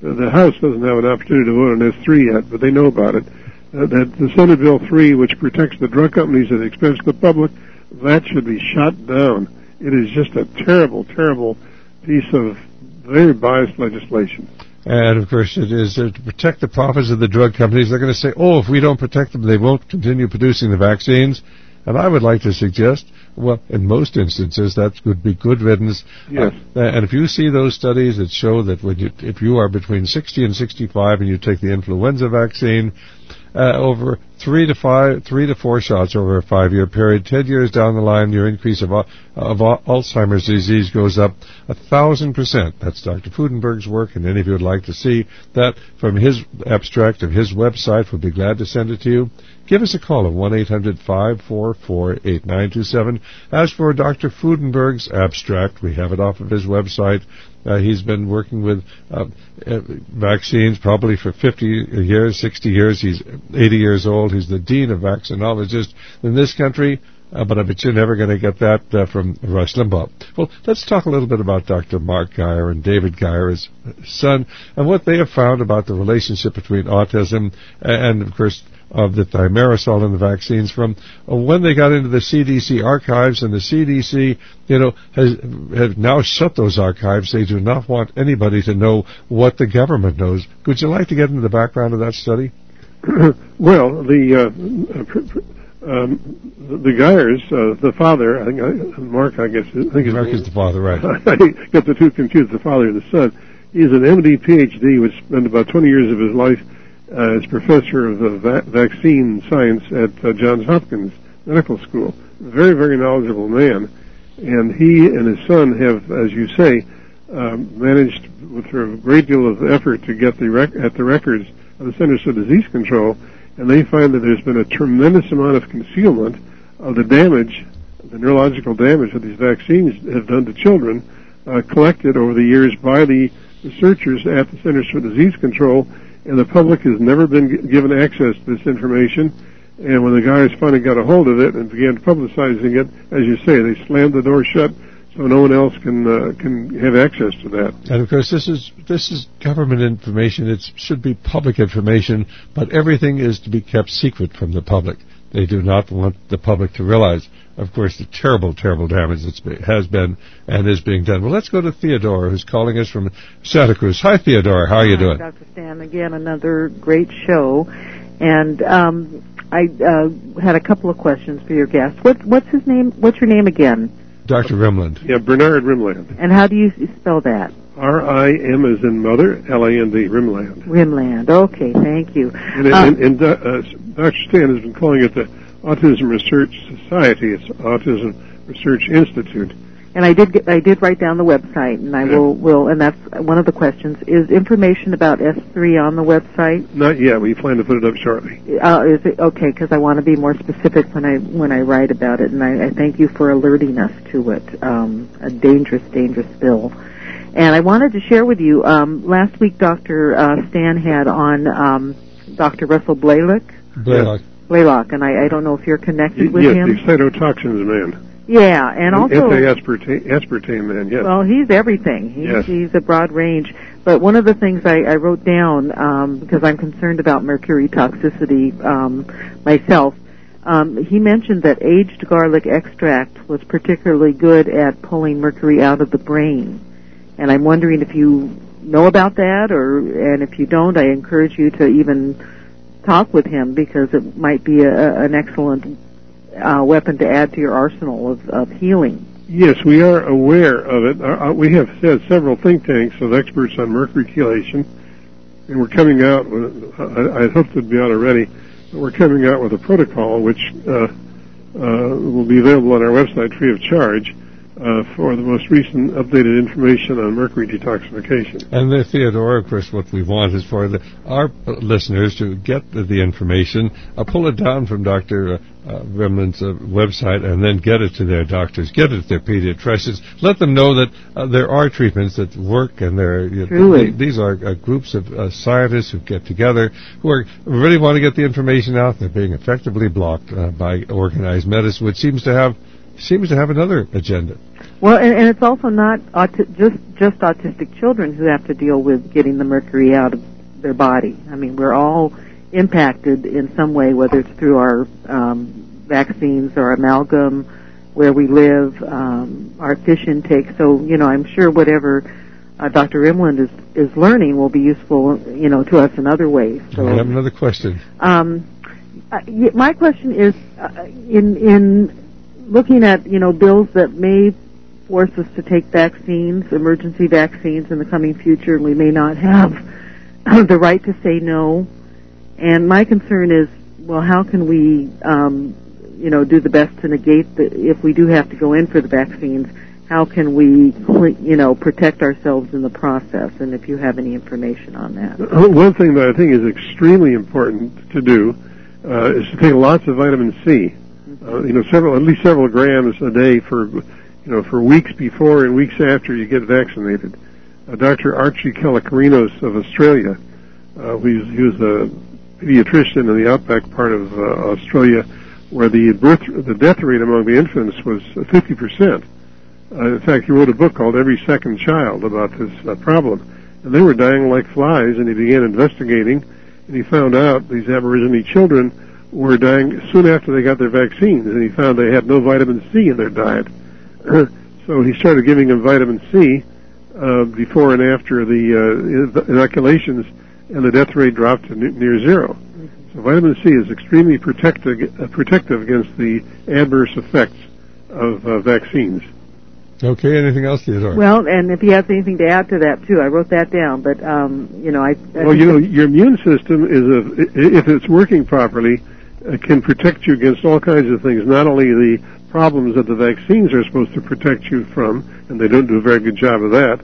the House doesn't have an opportunity to vote on S3 yet, but they know about it. That the Senate Bill 3, which protects the drug companies at the expense of the public, that should be shot down. It is just a terrible, terrible piece of very biased legislation. And, of course, it is to protect the profits of the drug companies. They're going to say, oh, if we don't protect them, they won't continue producing the vaccines. And I would like to suggest, well, in most instances, that would be good riddance. Yes. And if you see those studies that show that if you are between 60 and 65 and you take the influenza vaccine, over 3 to 4 shots over a 5-year period, 10 years down the line, your increase of Alzheimer's disease goes up 1,000%. That's Dr. Fudenberg's work, and any of you would like to see that from his abstract of his website, we'll be glad to send it to you. Give us a call at 1-800-544-8927. As for Dr. Fudenberg's abstract, we have it off of his website. He's been working with vaccines probably for 50 years, 60 years. He's 80 years old. He's the dean of vaccinologists in this country, but I bet you're never going to get that from Rush Limbaugh. Well, let's talk a little bit about Dr. Mark Guyer and David Guyer, his son, and what they have found about the relationship between autism and, of course, of the thimerosal and the vaccines from when they got into the CDC archives, and the CDC, has now shut those archives. They do not want anybody to know what the government knows. Would you like to get into the background of that study? Well, the Guyers, the father, I think Mark, I think Mark is the father, right? I got the two confused, the father and the son. He's an MD, PhD, which spent about 20 years of his life as professor of vaccine science at Johns Hopkins Medical School. Very, very knowledgeable man. And he and his son have, as you say, managed with a great deal of effort to get at the records of the Centers for Disease Control, and they find that there's been a tremendous amount of concealment of the damage, the neurological damage that these vaccines have done to children, collected over the years by the researchers at the Centers for Disease Control, and the public has never been given access to this information. And when the guys finally got a hold of it and began publicizing it, as you say, they slammed the door shut so no one else can have access to that. And of course, this is government information. It should be public information, but everything is to be kept secret from the public. They do not want the public to realize, of course, the terrible, terrible damage that has been and is being done. Well, let's go to Theodora, who's calling us from Santa Cruz. Hi, Theodora. How are you doing? Dr. Stan, again, another great show. And I had a couple of questions for your guest. What's his name? What's your name again? Dr. Rimland. Yeah, Bernard Rimland. And how do you spell that? R-I-M as in mother, L-A-N-D, Rimland. Rimland. Okay, thank you. And Dr. Stan has been calling it the Autism Research Society. It's Autism Research Institute. And I did write down the website, and I will, and that's one of the questions. Is information about S3 on the website? Not yet. We plan to put it up shortly. Is it okay? Because I want to be more specific when I write about it, and I thank you for alerting us to it. A dangerous, dangerous bill. And I wanted to share with you. Last week, Dr. Stan had on Dr. Russell Blaylock. Blaylock, and I don't know if you're connected with him. Yes, the cytotoxins man. Yeah, and also anti-aspartame man. Yes. Well, he's everything. He's a broad range. But one of the things I wrote down because I'm concerned about mercury toxicity myself. He mentioned that aged garlic extract was particularly good at pulling mercury out of the brain, and I'm wondering if you know about that, and if you don't, I encourage you to even talk with him because it might be an excellent weapon to add to your arsenal of healing. Yes, we are aware of it. We have had several think tanks of experts on mercury chelation, and we're coming out with, I hope to be out already, but we're coming out with a protocol which will be available on our website free of charge for the most recent updated information on mercury detoxification. And Theodore, of course, what we want is for our listeners to get the information, pull it down from Dr. Rimland's website, and then get it to their doctors, get it to their pediatricians. Let them know that there are treatments that work, and these are groups of scientists who get together who really want to get the information out. They're being effectively blocked by organized medicine, which seems to have another agenda. Well, and it's also not just autistic children who have to deal with getting the mercury out of their body. I mean, we're all impacted in some way, whether it's through our vaccines or amalgam, where we live, our fish intake. So, I'm sure whatever Dr. Rimland is learning will be useful, to us in other ways. So, I have another question. My question is, in looking at, bills that may force us to take vaccines, emergency vaccines in the coming future, and we may not have the right to say no. And my concern is, well, how can we, do the best to negate if we do have to go in for the vaccines, how can we, protect ourselves in the process? And if you have any information on that. One thing that I think is extremely important to do is to take lots of vitamin C. At least several grams a day for weeks before and weeks after you get vaccinated. Dr. Archie Kalakarinos of Australia, he was a pediatrician in the outback part of Australia, where the death rate among the infants was 50%. In fact, he wrote a book called Every Second Child about this problem. And they were dying like flies, and he began investigating, and he found out these Aborigine children were dying soon after they got their vaccines, and he found they had no vitamin C in their diet. So he started giving them vitamin C before and after the inoculations, and the death rate dropped to near zero. So vitamin C is extremely protective against the adverse effects of vaccines. Okay, anything else, Theodore? Well, and if he has anything to add to that, too, I wrote that down, but, your immune system if it's working properly, can protect you against all kinds of things, not only the problems that the vaccines are supposed to protect you from, and they don't do a very good job of that.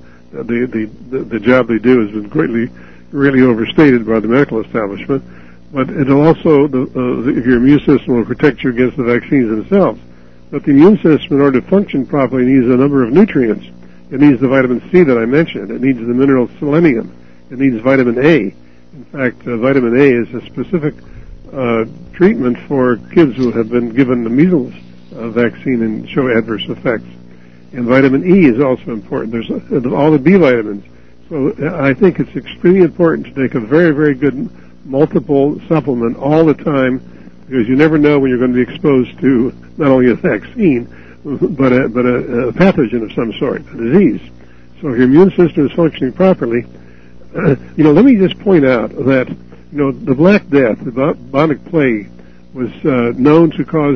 The job they do has been really overstated by the medical establishment, but it'll also, your immune system will protect you against the vaccines themselves. But the immune system, in order to function properly, needs a number of nutrients. It needs the vitamin C that I mentioned. It needs the mineral selenium. It needs vitamin A. In fact, vitamin A is a specific treatment for kids who have been given the measles vaccine and show adverse effects. And vitamin E is also important. There's all the B vitamins. So I think it's extremely important to take a very, very good multiple supplement all the time, because you never know when you're going to be exposed to not only a vaccine, but a pathogen of some sort, a disease. So if your immune system is functioning properly, let me just point out that, the Black Death, the bubonic plague, was known to cause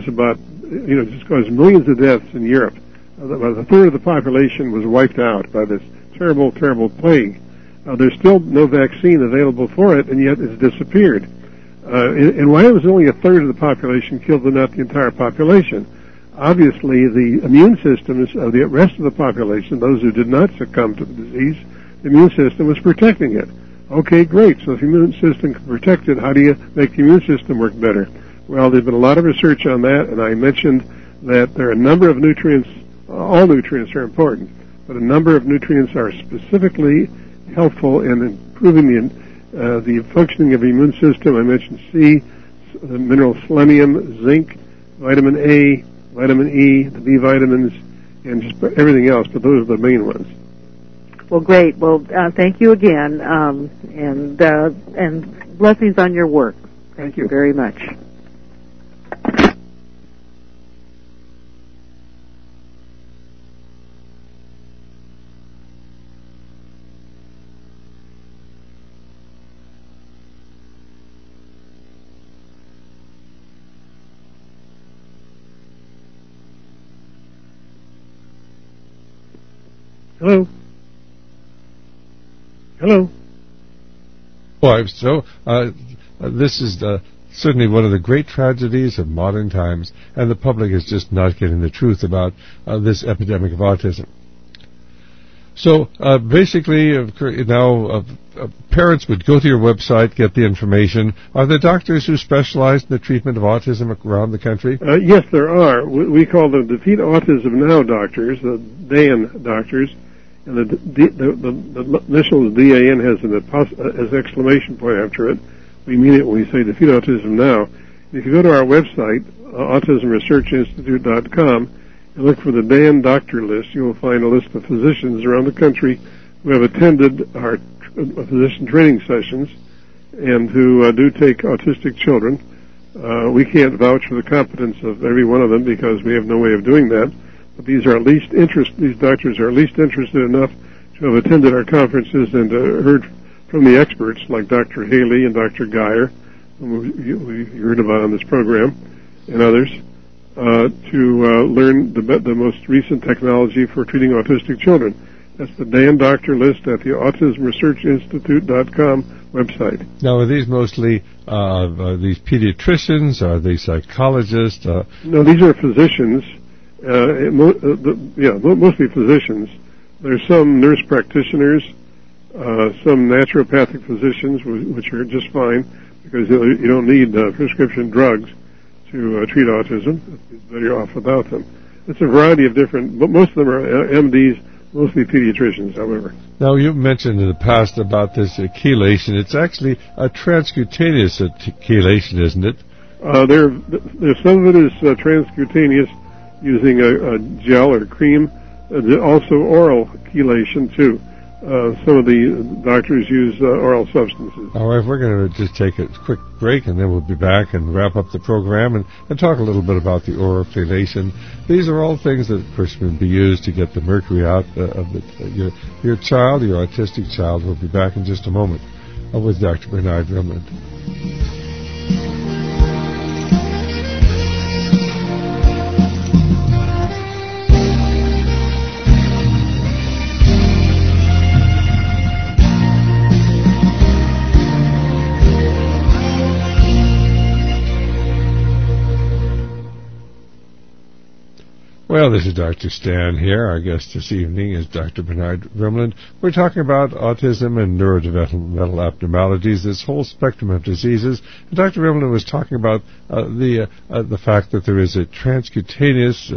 cause millions of deaths in Europe. About a third of the population was wiped out by this terrible, terrible plague. There's still no vaccine available for it, and yet it's disappeared. And why was only a third of the population killed and not the entire population? Obviously, the immune systems of the rest of the population, those who did not succumb to the disease, the immune system was protecting it. Okay, great. So if the immune system can protect it, how do you make the immune system work better? Well, there's been a lot of research on that, and I mentioned that there are a number of nutrients. All nutrients are important, but a number of nutrients are specifically helpful in improving the functioning of the immune system. I mentioned C, the mineral selenium, zinc, vitamin A, vitamin E, the B vitamins, and just everything else, but those are the main ones. Well, great. Well, thank you again, and blessings on your work. Thank you very much. Hello? Hello? So this is certainly one of the great tragedies of modern times, and the public is just not getting the truth about this epidemic of autism. So basically, now parents would go to your website, get the information. Are there doctors who specialize in the treatment of autism around the country? Yes, there are. We call them Defeat Autism Now doctors, the DAN doctors. And the initials DAN has an exclamation point after it. We mean it when we say Defeat Autism Now. If you go to our website, autismresearchinstitute.com, and look for the Dan Doctor list, you will find a list of physicians around the country who have attended our physician training sessions and who do take autistic children. We can't vouch for the competence of every one of them because we have no way of doing that. But these doctors are at least interested enough to have attended our conferences and heard from the experts like Dr. Haley and Dr. Geyer, whom we heard about on this program, and others, to learn the most recent technology for treating autistic children. That's the Dan Doctor list at the AutismResearchInstitute.com website. Now, are these mostly these pediatricians? Are they psychologists? No, these are physicians. Mostly physicians. There's some nurse practitioners, some naturopathic physicians, which are just fine because you don't need prescription drugs to treat autism. It's better off without them. It's a variety of different, but most of them are MDs, mostly pediatricians, however. Now, you mentioned in the past about this chelation. It's actually a transcutaneous chelation, isn't it? There's some of it is transcutaneous using a gel or cream, also oral chelation, too. Some of the doctors use oral substances. All right, we're going to just take a quick break, and then we'll be back and wrap up the program and talk a little bit about the oral chelation. These are all things that, of course, can be used to get the mercury out of your child, your autistic child. We'll be back in just a moment with Dr. Bernard Rimland. Well, this is Dr. Stan here. Our guest this evening is Dr. Bernard Rimland. We're talking about autism and neurodevelopmental abnormalities, this whole spectrum of diseases. And Dr. Rimland was talking about the fact that there is a transcutaneous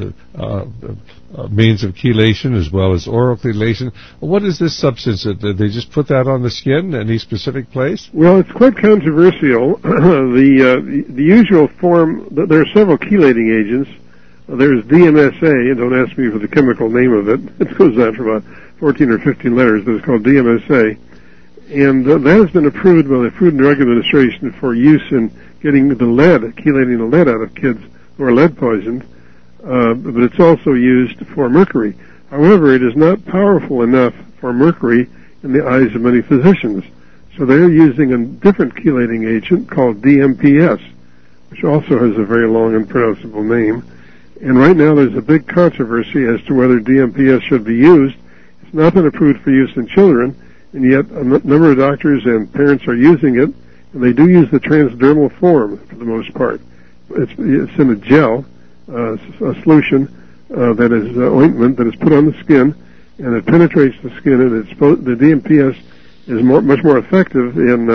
means of chelation as well as oral chelation. What is this substance? Did they just put that on the skin in any specific place? Well, it's quite controversial. The usual form, there are several chelating agents. There's DMSA, and don't ask me for the chemical name of it. It goes on for about 14 or 15 letters, but it's called DMSA. And that has been approved by the Food and Drug Administration for use in getting the lead, chelating the lead out of kids who are lead poisoned. But it's also used for mercury. However, it is not powerful enough for mercury in the eyes of many physicians. So they're using a different chelating agent called DMPS, which also has a very long and pronounceable name. And right now there's a big controversy as to whether DMPS should be used. It's not been approved for use in children, and yet a number of doctors and parents are using it, and they do use the transdermal form for the most part. It's in a gel, a solution that is ointment that is put on the skin, and it penetrates the skin, and the DMPS is much more effective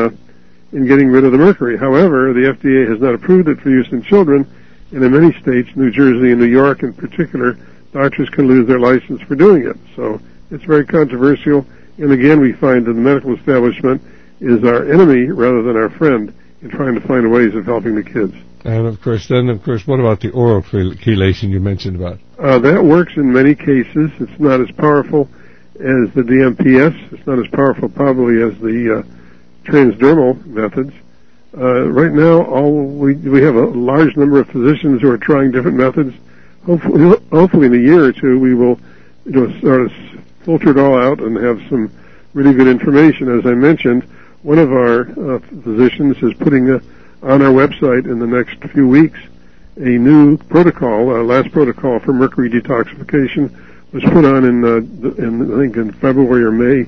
in getting rid of the mercury. However, the FDA has not approved it for use in children. And in many states, New Jersey and New York in particular, doctors can lose their license for doing it. So it's very controversial. And again, we find that the medical establishment is our enemy rather than our friend in trying to find ways of helping the kids. And of course, what about the oral chelation you mentioned about? That works in many cases. It's not as powerful as the DMPS. It's not as powerful probably as the transdermal methods. Right now, we have a large number of physicians who are trying different methods. Hopefully in a year or two, we will, sort of filter it all out and have some really good information. As I mentioned, one of our physicians is putting on our website in the next few weeks a new protocol. Our last protocol for mercury detoxification was put on in February or May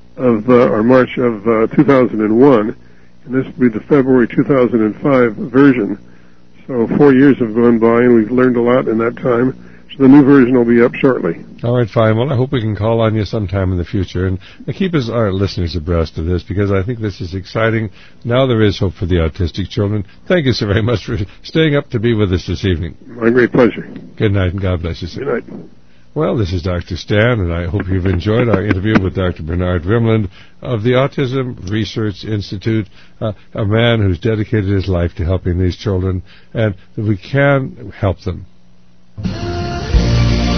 or March of 2001. And this will be the February 2005 version. So 4 years have gone by, and we've learned a lot in that time. So the new version will be up shortly. All right, fine. Well, I hope we can call on you sometime in the future and keep our listeners abreast of this, because I think this is exciting. Now there is hope for the autistic children. Thank you so very much for staying up to be with us this evening. My great pleasure. Good night, and God bless you, sir. Good night. Well, this is Dr. Stan, and I hope you've enjoyed our interview with Dr. Bernard Rimland of the Autism Research Institute, a man who's dedicated his life to helping these children, and that we can help them.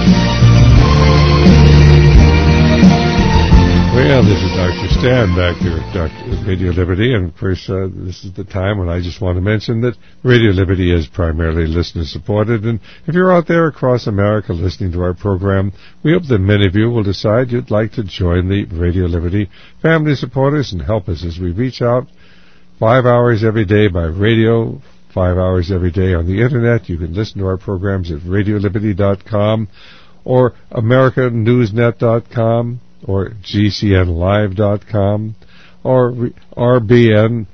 Well, this is Dr. Stan back here at Radio Liberty, and of course this is the time when I just want to mention that Radio Liberty is primarily listener-supported, and if you're out there across America listening to our program, we hope that many of you will decide you'd like to join the Radio Liberty family supporters and help us as we reach out 5 hours every day by radio, 5 hours every day on the Internet. You can listen to our programs at radioliberty.com or americanewsnet.com or gcnlive.com or RBN,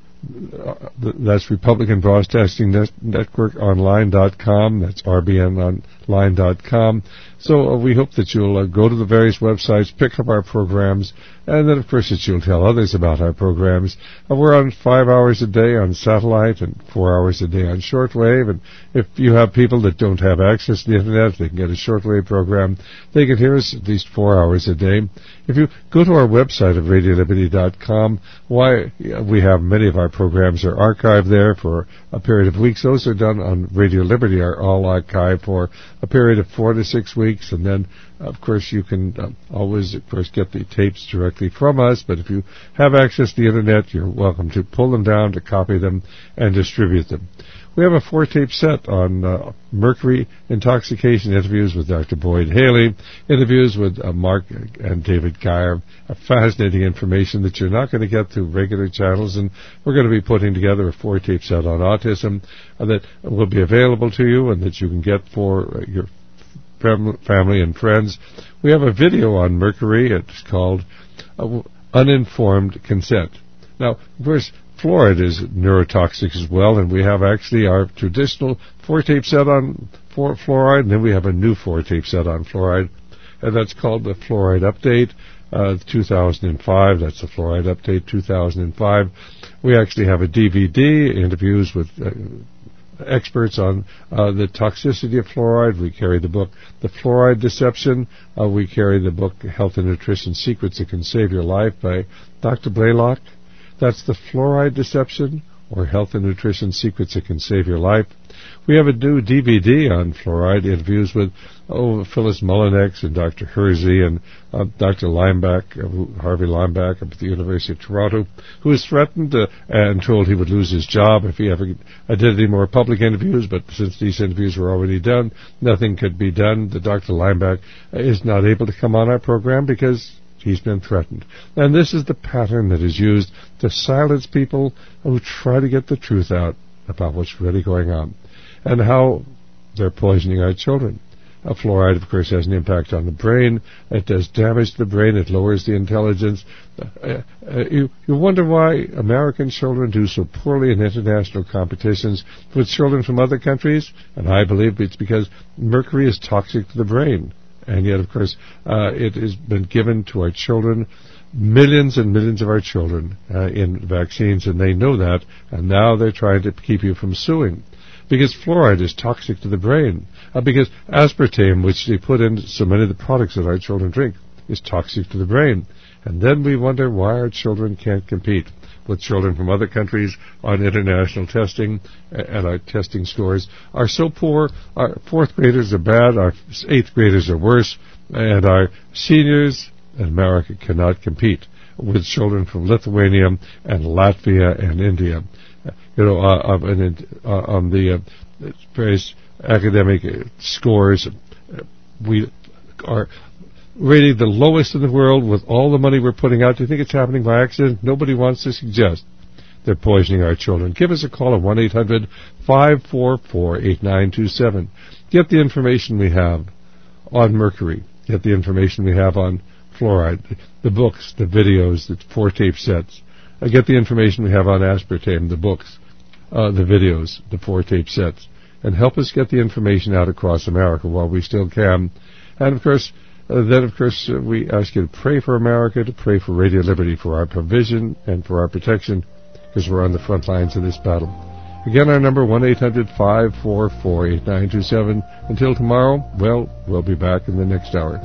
that's Republican Broadcasting Network Online.com, that's RBNOnline.com. So we hope that you'll go to the various websites, pick up our programs, and then, of course, that you'll tell others about our programs. We're on 5 hours a day on satellite and 4 hours a day on shortwave. And if you have people that don't have access to the Internet, they can get a shortwave program. They can hear us at least 4 hours a day. If you go to our website of radioliberty.com, we have many of our programs are archived there for a period of weeks. Those are done on Radio Liberty, are all archived for a period of 4 to 6 weeks, and then, of course, you can always, of course, get the tapes directly from us, but if you have access to the Internet, you're welcome to pull them down, to copy them, and distribute them. We have a 4-tape set on mercury intoxication, interviews with Dr. Boyd Haley, interviews with Mark and David Geyer, fascinating information that you're not going to get through regular channels, and we're going to be putting together a 4-tape set on autism that will be available to you and that you can get for your family and friends. We have a video on mercury. It's called Uninformed Consent. Now, of course, fluoride is neurotoxic as well, and we have actually our traditional 4-tape set on fluoride, and then we have a new 4-tape set on fluoride, and that's called the Fluoride Update 2005. That's the Fluoride Update 2005. We actually have a DVD, interviews with experts on the toxicity of fluoride. We carry the book The Fluoride Deception. We carry the book Health and Nutrition Secrets That Can Save Your Life by Dr. Blaylock. That's The Fluoride Deception, or Health and Nutrition Secrets That Can Save Your Life. We have a new DVD on fluoride, interviews with Phyllis Mullinex and Dr. Hersey and Dr. Lineback, Harvey Lineback at the University of Toronto, who was threatened and told he would lose his job if he ever did any more public interviews, but since these interviews were already done, nothing could be done. The Dr. Lineback is not able to come on our program because he's been threatened. And this is the pattern that is used to silence people who try to get the truth out about what's really going on and how they're poisoning our children. Fluoride, of course, has an impact on the brain. It does damage to the brain. It lowers the intelligence. You wonder why American children do so poorly in international competitions with children from other countries, and I believe it's because mercury is toxic to the brain. And yet, of course, it has been given to our children, millions and millions of our children, in vaccines, and they know that, and now they're trying to keep you from suing. Because fluoride is toxic to the brain. Because aspartame, which they put in so many of the products that our children drink, is toxic to the brain. And then we wonder why our children can't compete with children from other countries on international testing, and our testing scores are so poor. Our 4th graders are bad, our 8th graders are worse, and our seniors in America cannot compete with children from Lithuania and Latvia and India. On the various academic scores, we are rated the lowest in the world with all the money we're putting out. Do you think it's happening by accident? Nobody wants to suggest they're poisoning our children. Give us a call at 1-800-544-8927. Get the information we have on mercury. Get the information we have on fluoride, the books, the videos, the 4-tape sets. Get the information we have on aspartame, the books, the videos, the 4-tape sets, and help us get the information out across America while we still can. And, of course, we ask you to pray for America, to pray for Radio Liberty, for our provision and for our protection, because we're on the front lines of this battle. Again, our number, 1-800-544-8927. Until tomorrow, well, we'll be back in the next hour.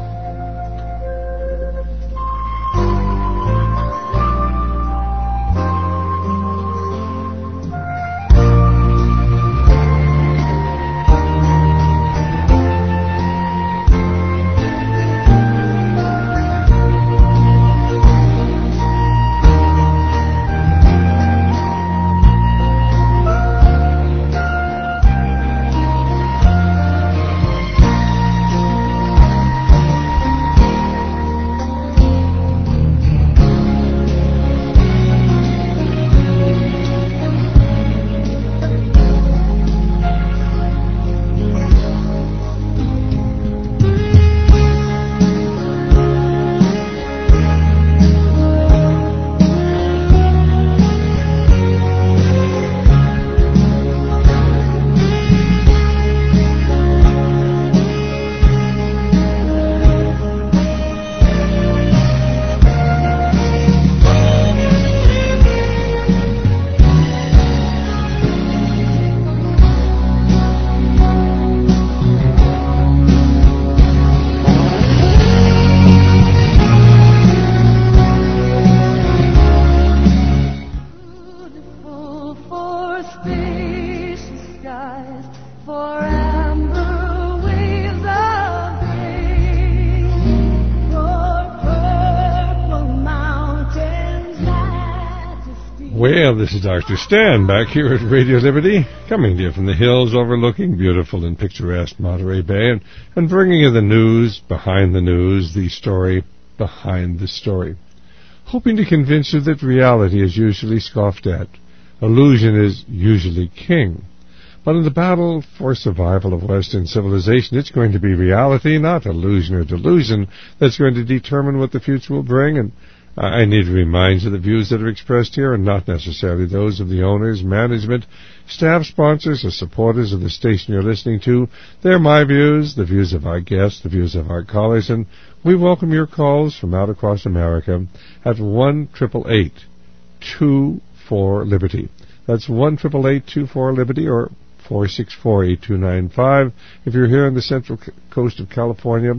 Well, this is Dr. Stan back here at Radio Liberty, coming to you from the hills overlooking beautiful and picturesque Monterey Bay, and bringing you the news behind the news, the story behind the story. Hoping to convince you that reality is usually scoffed at. Illusion is usually king. But in the battle for survival of Western civilization, it's going to be reality, not illusion or delusion, that's going to determine what the future will bring. And I need to remind you the views that are expressed here are not necessarily those of the owners, management, staff, sponsors, or supporters of the station you're listening to. They're my views, the views of our guests, the views of our callers, and we welcome your calls from out across America at 1-888-24-LIBERTY. That's 1-888-24-LIBERTY or 464-8295. If you're here on the central coast of California,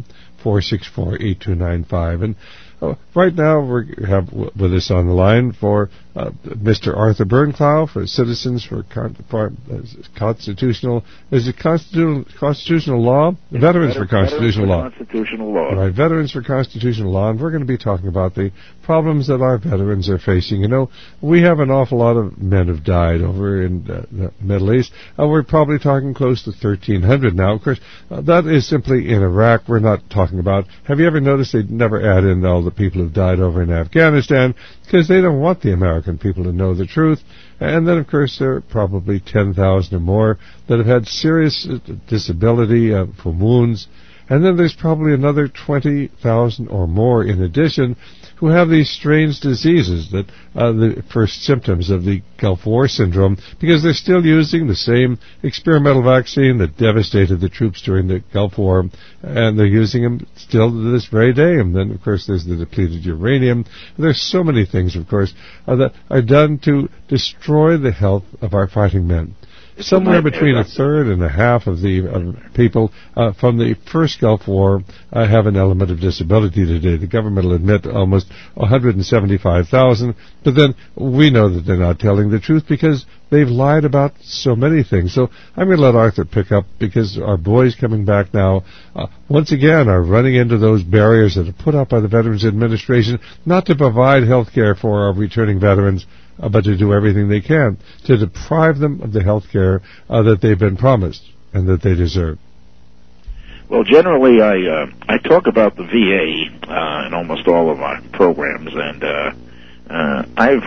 464-8295. And right now we have with us on the line for Mr. Arthur Bernklau for Citizens for Constitutional. Is it constitutional law? Veterans for Constitutional Law. Constitutional Law. Right, Veterans for Constitutional Law, and we're going to be talking about the problems that our veterans are facing. You know, we have an awful lot of men who've died over in the Middle East. We're probably talking close to 1,300 now. Of course, that is simply in Iraq. We're not talking about. Have you ever noticed they never add in all the people who've died over in Afghanistan because they don't want the American people to know the truth? And then, of course, there are probably 10,000 or more that have had serious disability from wounds. And then there's probably another 20,000 or more in addition who have these strange diseases that the first symptoms of the Gulf War syndrome, because they're still using the same experimental vaccine that devastated the troops during the Gulf War, and they're using them still to this very day. And then, of course, there's the depleted uranium. There's so many things, of course, that are done to destroy the health of our fighting men. Somewhere between a third and a half of the people from the first Gulf War have an element of disability today. The government will admit almost 175,000, but then we know that they're not telling the truth because they've lied about so many things. So I'm going to let Arthur pick up, because our boys coming back now, once again, are running into those barriers that are put up by the Veterans Administration not to provide health care for our returning veterans, but to do everything they can to deprive them of the health care that they've been promised and that they deserve. Well, generally, I talk about the VA in almost all of our programs, and I've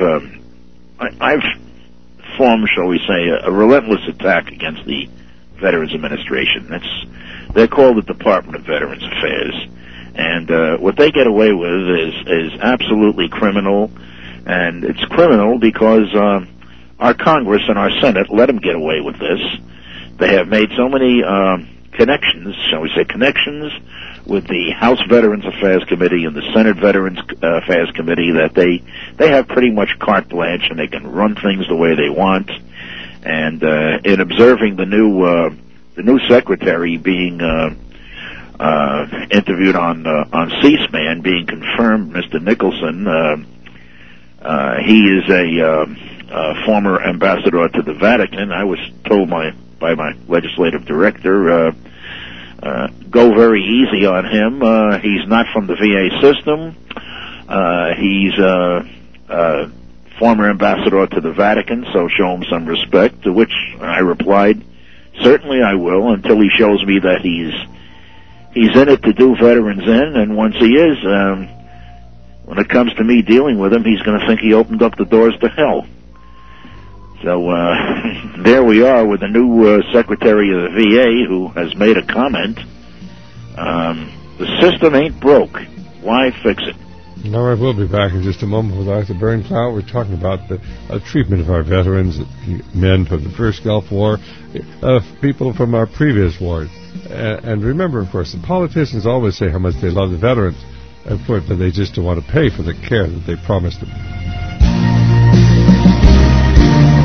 formed, shall we say, a relentless attack against the Veterans Administration. They're called the Department of Veterans Affairs, and what they get away with is absolutely criminal. And it's criminal because our Congress and our Senate let them get away with this. They have made so many connections with the House Veterans Affairs Committee and the Senate Veterans Affairs Committee that they have pretty much carte blanche, and they can run things the way they want. And in observing the new secretary being interviewed on C-SPAN, being confirmed, Mr. Nicholson. He is a former ambassador to the Vatican. I was told by my legislative director, go very easy on him. He's not from the VA system. He's a former ambassador to the Vatican, so show him some respect, to which I replied, certainly I will, until he shows me that he's in it to do veterans in, and once he is, when it comes to me dealing with him, he's going to think he opened up the doors to hell. So there we are with the new Secretary of the VA, who has made a comment. The system ain't broke. Why fix it? All right, we'll be back in just a moment with Arthur Bernklau. We're talking about the treatment of our veterans, men from the first Gulf War, people from our previous wars. And remember, of course, the politicians always say how much they love the veterans, but they just don't want to pay for the care that they promised them.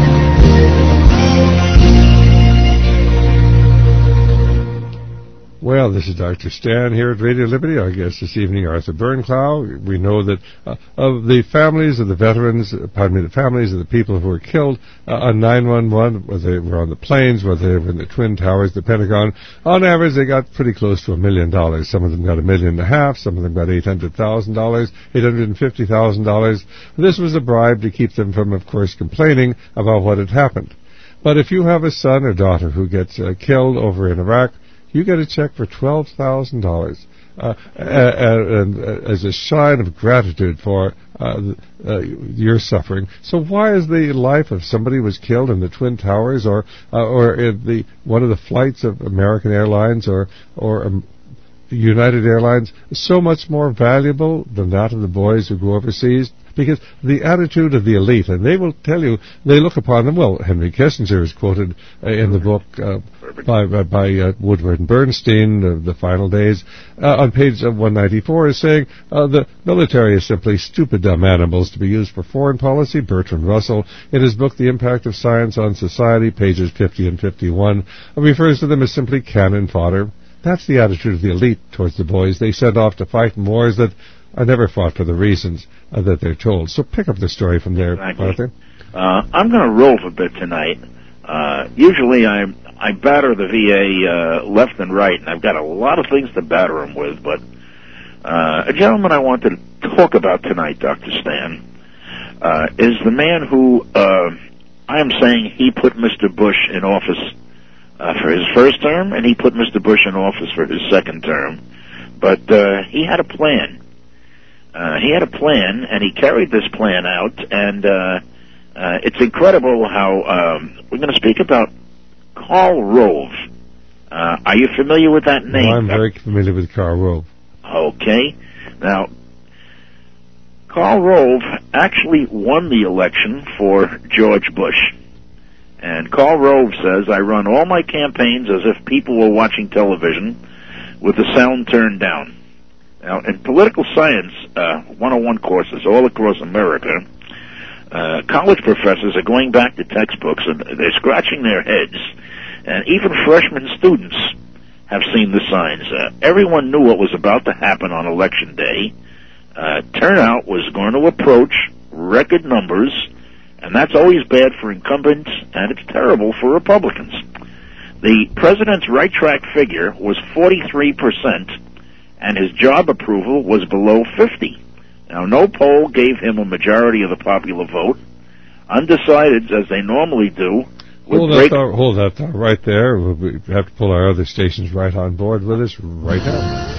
Well, Well, this is Dr. Stan here at Radio Liberty. Our guest this evening, Arthur Bernklau. We know that of the families of the veterans, the families of the people who were killed on 9/11, whether they were on the planes, whether they were in the Twin Towers, the Pentagon, on average they got pretty close to $1 million. Some of them got $1.5 million, some of them got $800,000, $850,000. This was a bribe to keep them from, of course, complaining about what had happened. But if you have a son or daughter who gets killed over in Iraq, you get a check for $12,000 as a sign of gratitude for your suffering. So why is the life of somebody who was killed in the Twin Towers or in one of the flights of American Airlines or United Airlines so much more valuable than that of the boys who go overseas? Because the attitude of the elite, and they will tell you, they look upon them, well, Henry Kissinger is quoted in the book by Woodward and Bernstein, The Final Days, on page 194, is saying the military is simply stupid, dumb animals to be used for foreign policy. Bertrand Russell, in his book The Impact of Science on Society, pages 50 and 51, refers to them as simply cannon fodder. That's the attitude of the elite towards the boys they send off to fight in wars that are never fought for the reasons that they're told. So pick up the story from there, exactly. Arthur. I'm going to rove a bit tonight. Usually I batter the VA left and right, and I've got a lot of things to batter them with, but a gentleman I want to talk about tonight, Dr. Stan, is the man who I am saying he put Mr. Bush in office for his first term, and he put Mr. Bush in office for his second term. But he had a plan. He had a plan, and he carried this plan out, and it's incredible how we're going to speak about Karl Rove. Are you familiar with that name? No, I'm very familiar with Karl Rove. Okay. Now, Karl Rove actually won the election for George Bush. And Karl Rove says, I run all my campaigns as if people were watching television with the sound turned down. Now, in political science 101 courses all across America, college professors are going back to textbooks and they're scratching their heads, and even freshman students have seen the signs. Everyone knew what was about to happen on Election Day. Turnout was going to approach record numbers, and that's always bad for incumbents, and it's terrible for Republicans. The president's right track figure was 43%, and his job approval was below 50. Now, no poll gave him a majority of the popular vote. Undecideds, as they normally do, Hold that thought right there. We have to pull our other stations right on board with us right now.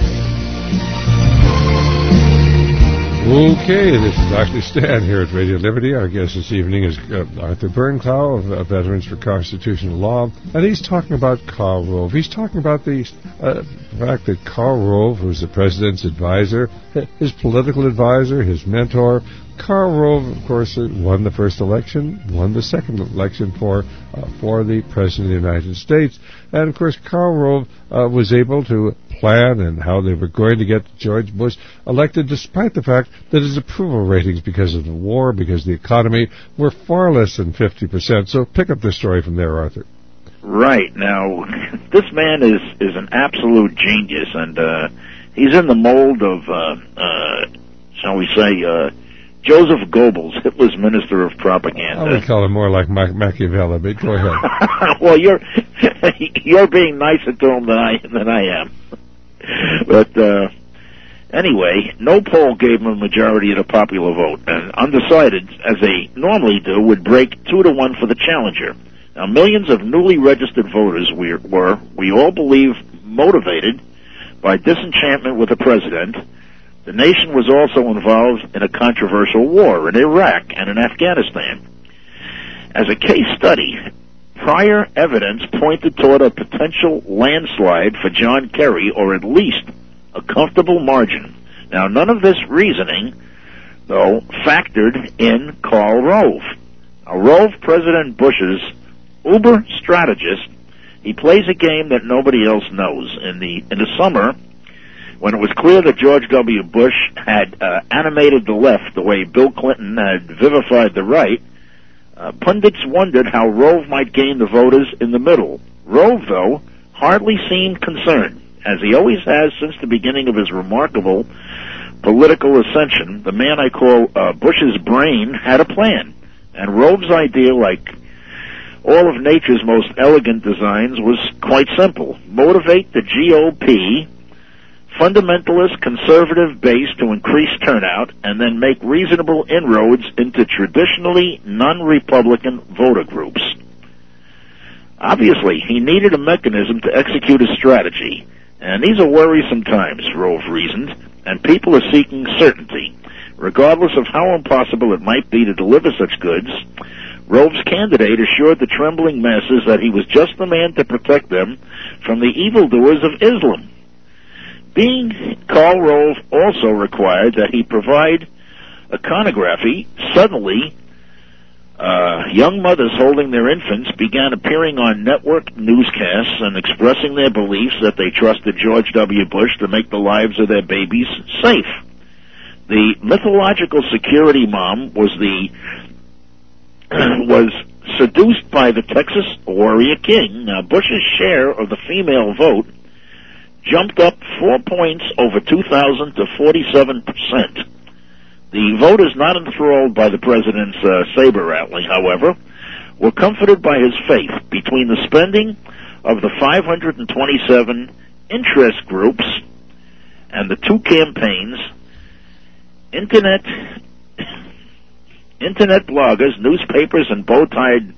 Okay, this is Dr. Stan here at Radio Liberty. Our guest this evening is Arthur Bernklau of Veterans for Constitutional Law, and he's talking about Karl Rove. He's talking about the fact that Karl Rove, who's the president's advisor, his political advisor, his mentor, Karl Rove, of course, won the first election, won the second election for the President of the United States. And, of course, Karl Rove was able to plan and how they were going to get George Bush elected, despite the fact that his approval ratings, because of the war, because of the economy, were far less than 50%. So pick up the story from there, Arthur. Right. Now, this man is an absolute genius, and he's in the mold of, shall we say, Joseph Goebbels, Hitler's Minister of Propaganda. I would call him more like Machiavelli, but go ahead. Well, you're being nicer to him than I am. But anyway, no poll gave him a majority of the popular vote, and undecided, as they normally do, would break 2-1 for the challenger. Now, millions of newly registered voters we all believe, motivated by disenchantment with the president. The nation was also involved in a controversial war in Iraq and in Afghanistan. As a case study, prior evidence pointed toward a potential landslide for John Kerry, or at least a comfortable margin. Now, none of this reasoning, though, factored in Karl Rove. Now, Rove, President Bush's uber strategist, he plays a game that nobody else knows. In the summer, when it was clear that George W. Bush had animated the left the way Bill Clinton had vivified the right, pundits wondered how Rove might gain the voters in the middle. Rove, though, hardly seemed concerned. As he always has since the beginning of his remarkable political ascension, the man I call Bush's brain had a plan. And Rove's idea, like all of nature's most elegant designs, was quite simple. Motivate the GOP fundamentalist conservative base to increase turnout and then make reasonable inroads into traditionally non-Republican voter groups. Obviously, he needed a mechanism to execute his strategy, and these are worrisome times, Rove reasoned, and people are seeking certainty. Regardless of how impossible it might be to deliver such goods, Rove's candidate assured the trembling masses that he was just the man to protect them from the evildoers of Islam. Being Karl Rove also required that he provide iconography. Suddenly, young mothers holding their infants began appearing on network newscasts and expressing their beliefs that they trusted George W. Bush to make the lives of their babies safe. The mythological security mom was seduced by the Texas warrior king. Now, Bush's share of the female vote jumped up 4 points over 2000 to 47%. The voters not enthralled by the president's saber-rattling, however, were comforted by his faith. Between the spending of the 527 interest groups and the two campaigns, internet bloggers, newspapers, and bow-tied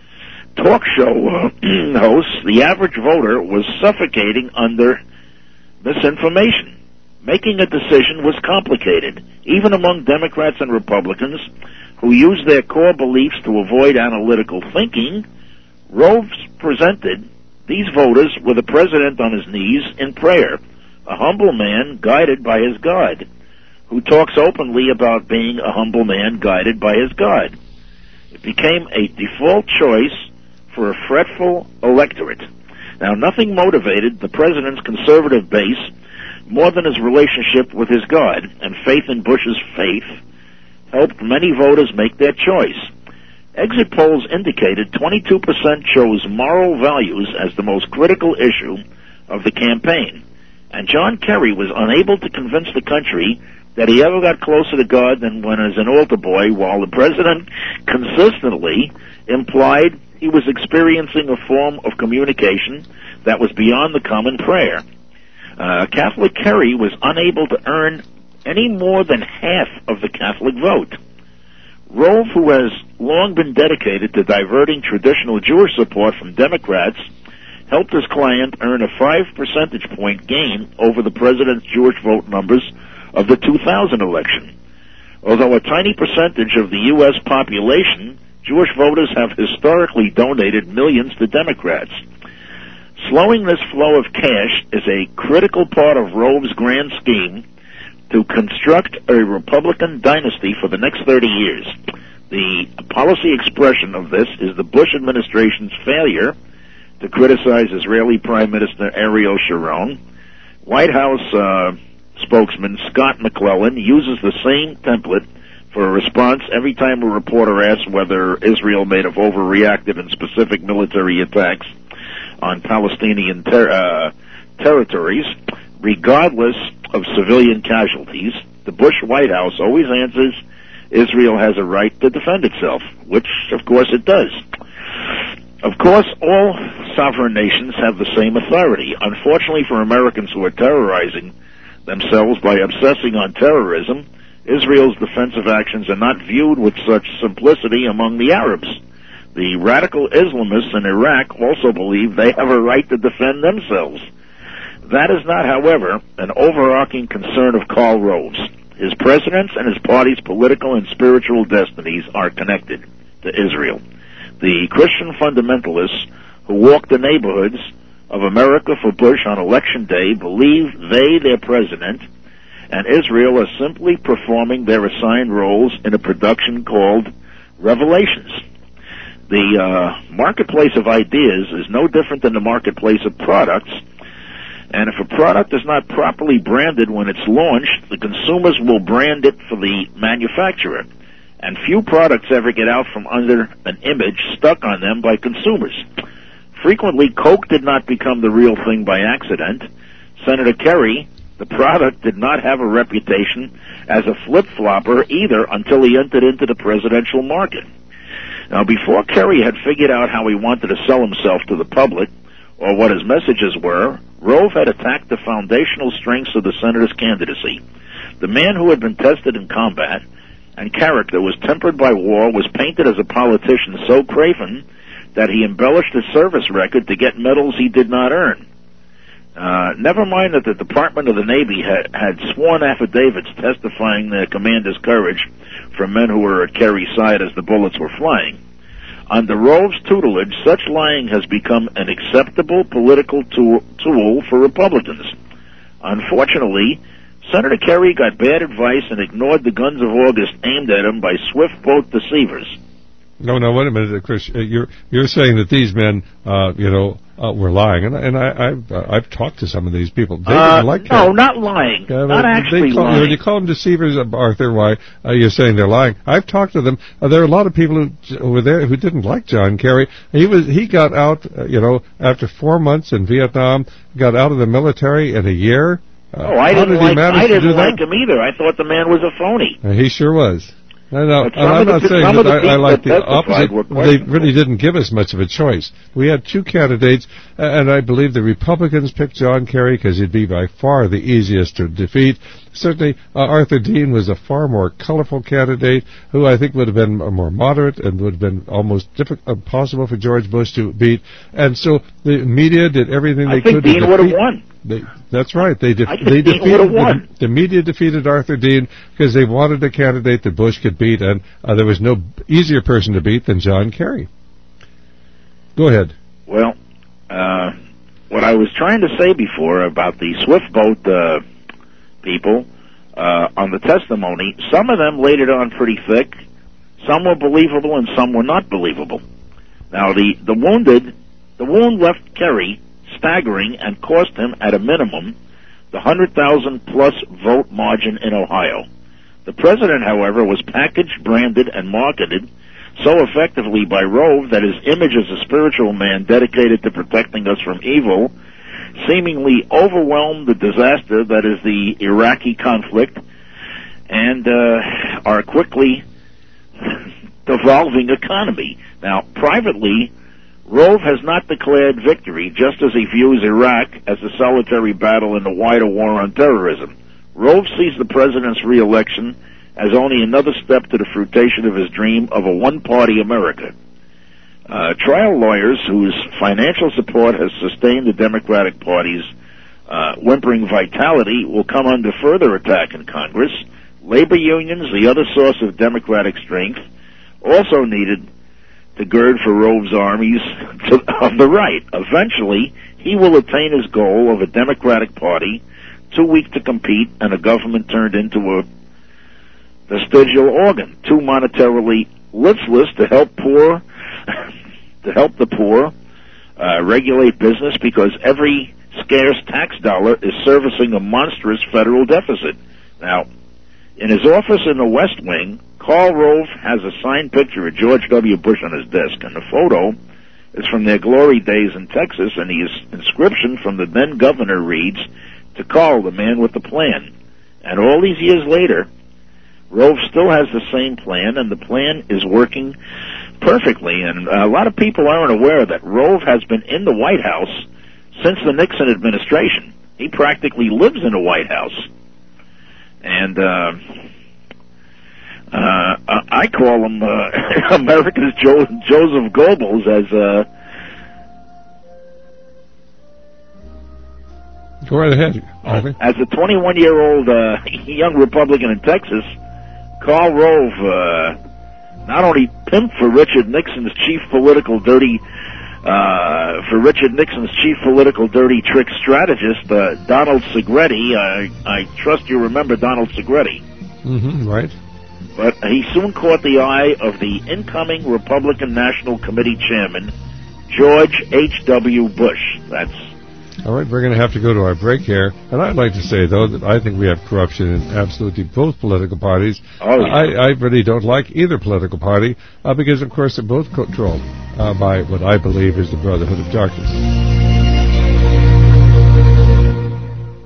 talk show hosts, the average voter was suffocating under misinformation. Making a decision was complicated, even among Democrats and Republicans who used their core beliefs to avoid analytical thinking. Rove presented these voters with a president on his knees in prayer, a humble man guided by his God, who talks openly about being a humble man guided by his God. It became a default choice for a fretful electorate. Now, nothing motivated the president's conservative base more than his relationship with his God, and faith in Bush's faith helped many voters make their choice. Exit polls indicated 22% chose moral values as the most critical issue of the campaign, and John Kerry was unable to convince the country that he ever got closer to God than when as an altar boy, while the president consistently implied he was experiencing a form of communication that was beyond the common prayer. Catholic Kerry was unable to earn any more than half of the Catholic vote. Rove, who has long been dedicated to diverting traditional Jewish support from Democrats, helped his client earn a 5 percentage point gain over the president's Jewish vote numbers of the 2000 election. Although a tiny percentage of the U.S. population, Jewish voters have historically donated millions to Democrats. Slowing this flow of cash is a critical part of Rove's grand scheme to construct a Republican dynasty for the next 30 years. The policy expression of this is the Bush administration's failure to criticize Israeli Prime Minister Ariel Sharon. White House spokesman Scott McClellan uses the same template for a response every time a reporter asks whether Israel may have overreacted in specific military attacks on Palestinian territories, regardless of civilian casualties. The Bush White House always answers Israel has a right to defend itself, which, of course, it does. Of course, all sovereign nations have the same authority. Unfortunately for Americans who are terrorizing themselves by obsessing on terrorism, Israel's defensive actions are not viewed with such simplicity among the Arabs. The radical Islamists in Iraq also believe they have a right to defend themselves. That is not, however, an overarching concern of Karl Rove's. His president's and his party's political and spiritual destinies are connected to Israel. The Christian fundamentalists who walk the neighborhoods of America for Bush on Election Day believe they, their president, and Israel are simply performing their assigned roles in a production called Revelations. The marketplace of ideas is no different than the marketplace of products, and if a product is not properly branded when it's launched, the consumers will brand it for the manufacturer, and few products ever get out from under an image stuck on them by consumers. Frequently, Coke did not become the real thing by accident. Senator Kerry, the product, did not have a reputation as a flip-flopper either until he entered into the presidential market. Now, before Kerry had figured out how he wanted to sell himself to the public or what his messages were, Rove had attacked the foundational strengths of the senator's candidacy. The man who had been tested in combat and character was tempered by war was painted as a politician so craven that he embellished his service record to get medals he did not earn. Never mind that the Department of the Navy had sworn affidavits testifying their commander's courage from men who were at Kerry's side as the bullets were flying. Under Rove's tutelage, such lying has become an acceptable political tool for Republicans. Unfortunately, Senator Kerry got bad advice and ignored the guns of August aimed at him by swift boat deceivers. No, wait a minute, Chris. You're saying that these men, were lying, and I've talked to some of these people. They didn't like Kerry. No, not lying. Not actually lying. When you call them deceivers, Arthur, why you're saying they're lying? I've talked to them. There are a lot of people who were there who didn't like John Kerry. He got out, after 4 months in Vietnam, got out of the military in a year. I didn't like him either. I thought the man was a phony. He sure was. No, I'm not saying that I like the opposite. They really didn't give us much of a choice. We had two candidates, and I believe the Republicans picked John Kerry because he'd be by far the easiest to defeat. Certainly, Arthur Dean was a far more colorful candidate who I think would have been more moderate and would have been almost impossible for George Bush to beat. And so the media did everything they could to defeat. I think Dean would have won. That's right. The media defeated Arthur Dean because they wanted a candidate that Bush could beat, and there was no easier person to beat than John Kerry. Go ahead. Well, what I was trying to say before about the swift boat people on the testimony, some of them laid it on pretty thick. Some were believable and some were not believable. Now, the wound left Kerry staggering and cost him, at a minimum, the 100,000-plus vote margin in Ohio. The president, however, was packaged, branded, and marketed so effectively by Rove that his image as a spiritual man dedicated to protecting us from evil seemingly overwhelmed the disaster that is the Iraqi conflict and our quickly devolving economy. Now, privately, Rove has not declared victory, just as he views Iraq as a solitary battle in the wider war on terrorism. Rove sees the president's re-election as only another step to the fruition of his dream of a one-party America. Trial lawyers whose financial support has sustained the Democratic Party's whimpering vitality will come under further attack in Congress. Labor unions, the other source of Democratic strength, also needed to gird for Rove's armies on the right. Eventually, he will attain his goal of a Democratic Party too weak to compete and a government turned into a vestigial organ, too monetarily listless to help the poor, regulate business because every scarce tax dollar is servicing a monstrous federal deficit. Now, in his office in the West Wing, Karl Rove has a signed picture of George W. Bush on his desk, and the photo is from their glory days in Texas, and his inscription from the then governor reads, "To Karl, the man with the plan." And all these years later, Rove still has the same plan, and the plan is working perfectly. And a lot of people aren't aware that Rove has been in the White House since the Nixon administration. He practically lives in the White House. And I call him America's Joseph Goebbels, Go right ahead, Harvey. As a 21-year-old young Republican in Texas. Karl Rove not only pimped for Richard Nixon's chief political dirty trick strategist, Donald Segretti. I trust you remember Donald Segretti. Mm-hmm, right. But he soon caught the eye of the incoming Republican National Committee chairman, George H.W. Bush. All right, we're going to have to go to our break here. And I'd like to say, though, that I think we have corruption in absolutely both political parties. Oh, yeah. I really don't like either political party because, of course, they're both controlled by what I believe is the Brotherhood of Darkness.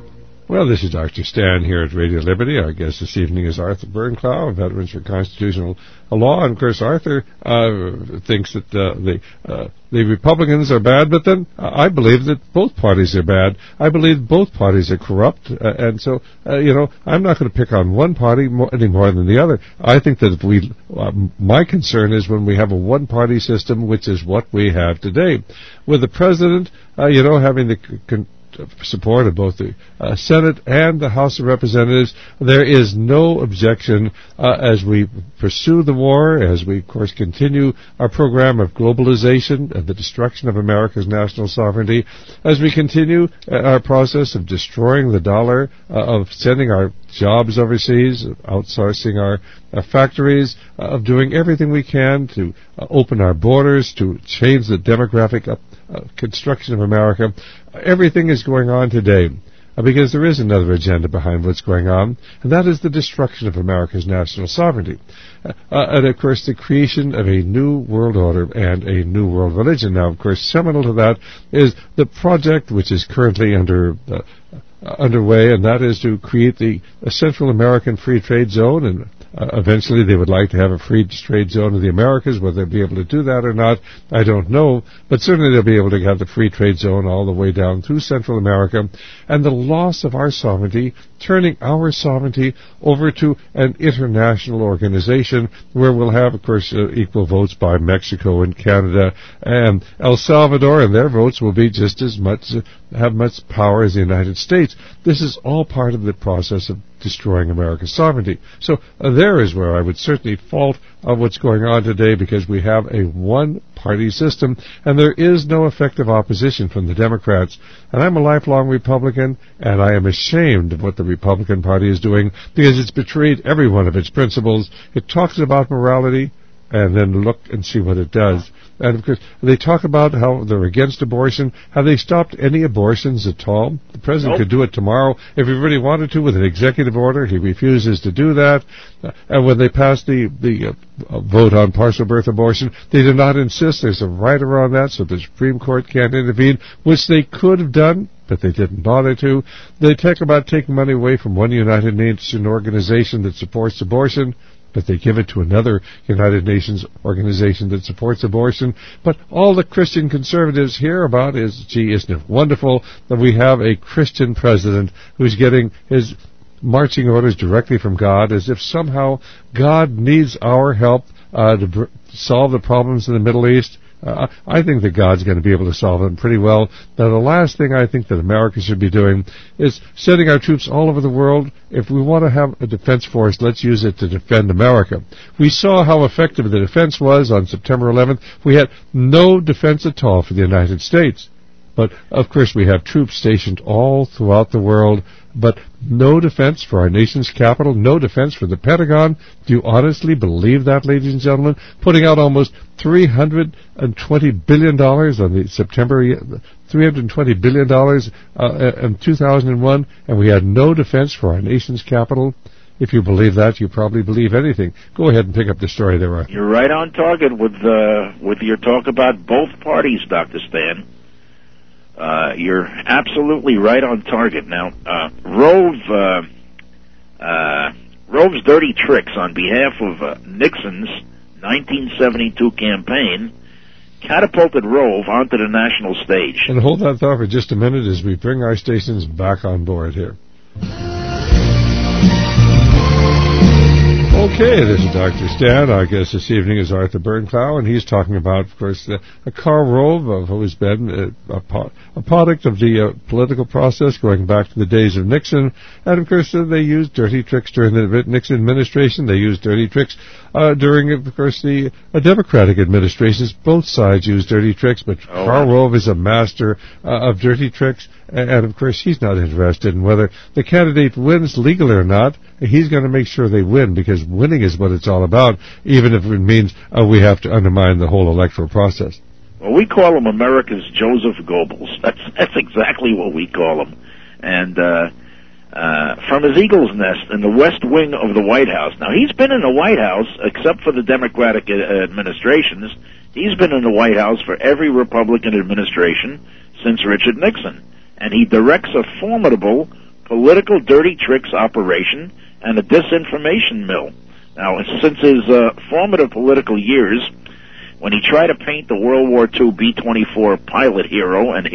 Well, this is Dr. Stan here at Radio Liberty. Our guest this evening is Arthur Bernklau of Veterans for Constitutional Law. And, of course, Arthur thinks that the Republicans are bad, but then I believe that both parties are bad. I believe both parties are corrupt. And so, I'm not going to pick on one party any more than the other. I think that if my concern is when we have a one-party system, which is what we have today, with the president, having the support of both the Senate and the House of Representatives. There is no objection as we pursue the war, as we, of course, continue our program of globalization and the destruction of America's national sovereignty, as we continue our process of destroying the dollar, of sending our jobs overseas, of outsourcing our factories, of doing everything we can to open our borders, to change the demographic construction of America. Everything is going on today because there is another agenda behind what's going on, and that is the destruction of America's national sovereignty. And, of course, the creation of a new world order and a new world religion. Now, of course, seminal to that is the project which is currently underway, and that is to create the Central American Free Trade Zone, and eventually they would like to have a free trade zone of the Americas. Whether they'll be able to do that or not, I don't know, but certainly they'll be able to have the free trade zone all the way down through Central America, and the loss of our sovereignty, turning our sovereignty over to an international organization where we'll have, of course, equal votes by Mexico and Canada and El Salvador, and their votes will be just as much, have much power as the United States. This is all part of the process of destroying America's sovereignty. So there is where I would certainly fault what's going on today, because we have a one-party system, and there is no effective opposition from the Democrats. And I'm a lifelong Republican, and I am ashamed of what the Republican Party is doing, because it's betrayed every one of its principles. It talks about morality, and then look and see what it does. And, of course, they talk about how they're against abortion. Have they stopped any abortions at all? The president could do it tomorrow if he really wanted to with an executive order. He refuses to do that. And when they passed the vote on partial birth abortion, they did not insist there's a right around that, so the Supreme Court can't intervene, which they could have done, but they didn't bother to. They talk about taking money away from one United Nations organization that supports abortion, but they give it to another United Nations organization that supports abortion. But all the Christian conservatives hear about is, gee, isn't it wonderful that we have a Christian president who's getting his marching orders directly from God, as if somehow God needs our help to solve the problems in the Middle East. I think that God's going to be able to solve them pretty well. Now, the last thing I think that America should be doing is sending our troops all over the world. If we want to have a defense force, let's use it to defend America. We saw how effective the defense was on September 11th. We had no defense at all for the United States. But, of course, we have troops stationed all throughout the world, but no defense for our nation's capital, no defense for the Pentagon. Do you honestly believe that, ladies and gentlemen? Putting out almost $320 billion on the September, $320 billion in 2001, and we had no defense for our nation's capital. If you believe that, you probably believe anything. Go ahead and pick up the story there, Arthur. You're right on target with your talk about both parties, Dr. Stan. You're absolutely right on target. Now, Rove's dirty tricks on behalf of Nixon's 1972 campaign catapulted Rove onto the national stage. And hold that thought for just a minute as we bring our stations back on board here. Okay, this is Dr. Stan. Our guest this evening is Arthur Bernklau, and he's talking about, of course, Karl Rove, who has been a product of the political process going back to the days of Nixon. And, of course, they used dirty tricks during the Nixon administration. They used dirty tricks during, of course, the Democratic administrations. Both sides used dirty tricks, but Karl Rove is a master of dirty tricks. And, of course, he's not interested in whether the candidate wins legally or not. He's going to make sure they win, because winning is what it's all about, even if it means we have to undermine the whole electoral process. Well, we call him America's Joseph Goebbels. That's exactly what we call him. And from his eagle's nest in the west wing of the White House. Now, he's been in the White House, except for the Democratic administrations, he's been in the White House for every Republican administration since Richard Nixon. And he directs a formidable political dirty tricks operation and a disinformation mill. Now, since his formative political years, when he tried to paint the World War II B-24 pilot and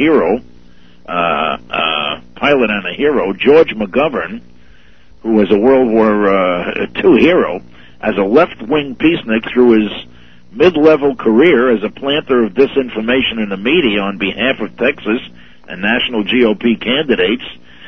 a hero, George McGovern, who was a World War II hero, as a left-wing peacenik through his mid-level career as a planter of disinformation in the media on behalf of Texas and national GOP candidates.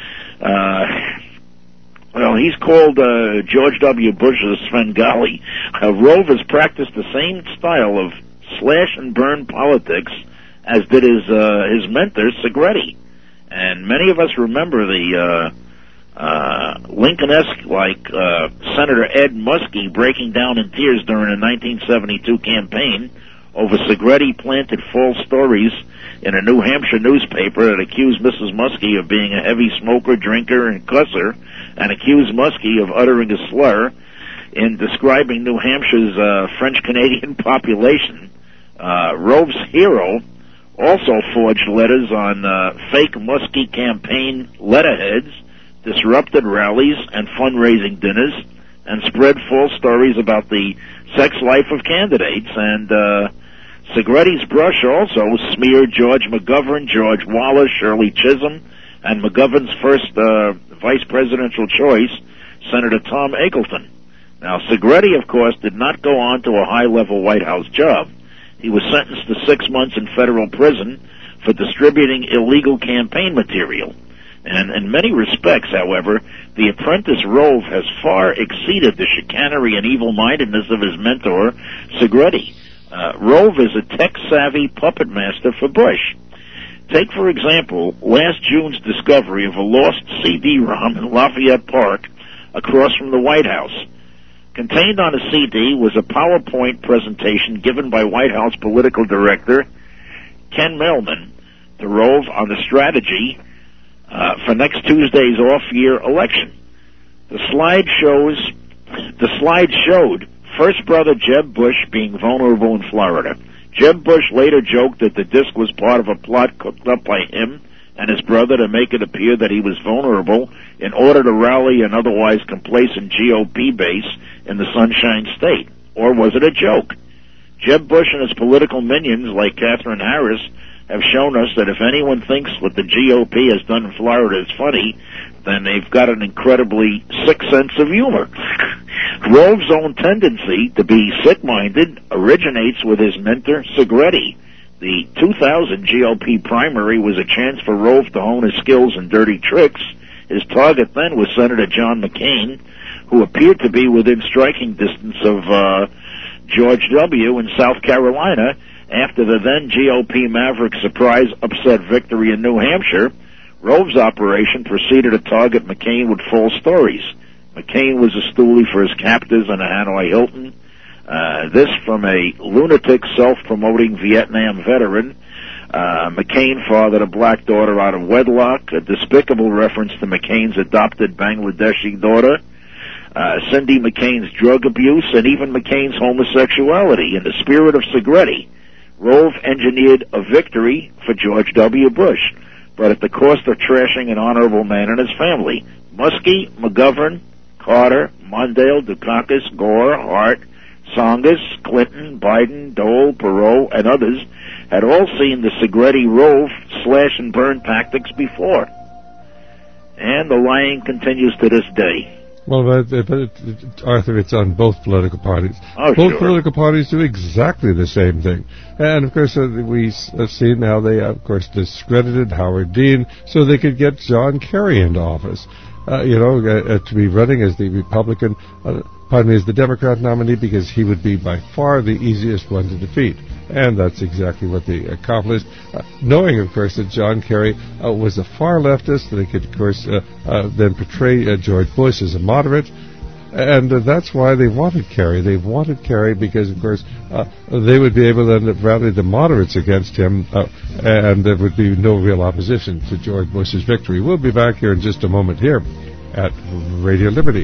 Well, he's called George W. Bush's Svengali. Rove has practiced the same style of slash-and-burn politics as did his mentor, Segretti. And many of us remember the Lincoln-esque, Senator Ed Muskie breaking down in tears during the 1972 campaign over Segretti planted false stories in a New Hampshire newspaper that accused Mrs. Muskie of being a heavy smoker, drinker, and cusser, and accused Muskie of uttering a slur in describing New Hampshire's French-Canadian population. Rove's hero also forged letters on fake Muskie campaign letterheads, disrupted rallies and fundraising dinners, and spread false stories about the sex life of candidates. And Segretti's brush also smeared George McGovern, George Wallace, Shirley Chisholm, and McGovern's first vice presidential choice, Senator Tom Eggleton. Now, Segretti, of course, did not go on to a high-level White House job. He was sentenced to 6 months in federal prison for distributing illegal campaign material. And in many respects, however, the apprentice Rove has far exceeded the chicanery and evil-mindedness of his mentor, Segretti. Rove is a tech-savvy puppet master for Bush. Take, for example, last June's discovery of a lost CD-ROM in Lafayette Park across from the White House. Contained on a CD was a PowerPoint presentation given by White House political director Ken Mehlman to Rove on the strategy for next Tuesday's off-year election. The slide showed first brother Jeb Bush being vulnerable in Florida. Jeb Bush later joked that the disc was part of a plot cooked up by him and his brother to make it appear that he was vulnerable in order to rally an otherwise complacent GOP base in the Sunshine State. Or was it a joke? Jeb Bush and his political minions, like Katherine Harris, have shown us that if anyone thinks what the GOP has done in Florida is funny, then they've got an incredibly sick sense of humor. Rove's own tendency to be sick-minded originates with his mentor, Segretti. The 2000 GOP primary was a chance for Rove to hone his skills in dirty tricks. His target then was Senator John McCain, who appeared to be within striking distance of George W. in South Carolina after the then GOP Maverick surprise upset victory in New Hampshire. Rove's operation proceeded to target McCain with false stories. McCain was a stoolie for his captors in a Hanoi Hilton. This from a lunatic, self-promoting Vietnam veteran. McCain fathered a black daughter out of wedlock, a despicable reference to McCain's adopted Bangladeshi daughter, Cindy McCain's drug abuse, and even McCain's homosexuality. In the spirit of Segretti, Rove engineered a victory for George W. Bush, but at the cost of trashing an honorable man and his family. Muskie, McGovern, Carter, Mondale, Dukakis, Gore, Hart, Tsongas, Clinton, Biden, Dole, Perot, and others had all seen the Segretti-Rove slash-and-burn tactics before. And the lying continues to this day. Well, Arthur, it's on both political parties. Oh, both sure. political parties do exactly the same thing. And, of course, we see now they, of course, discredited Howard Dean so they could get John Kerry into office. To be running as the Republican, as the Democrat nominee, because he would be by far the easiest one to defeat. And that's exactly what they accomplished, knowing, of course, that John Kerry was a far leftist. They could, of course, then portray George Bush as a moderate. And that's why they wanted Kerry. They wanted Kerry because, of course, they would be able then to rally the moderates against him, and there would be no real opposition to George Bush's victory. We'll be back here in just a moment here at Radio Liberty.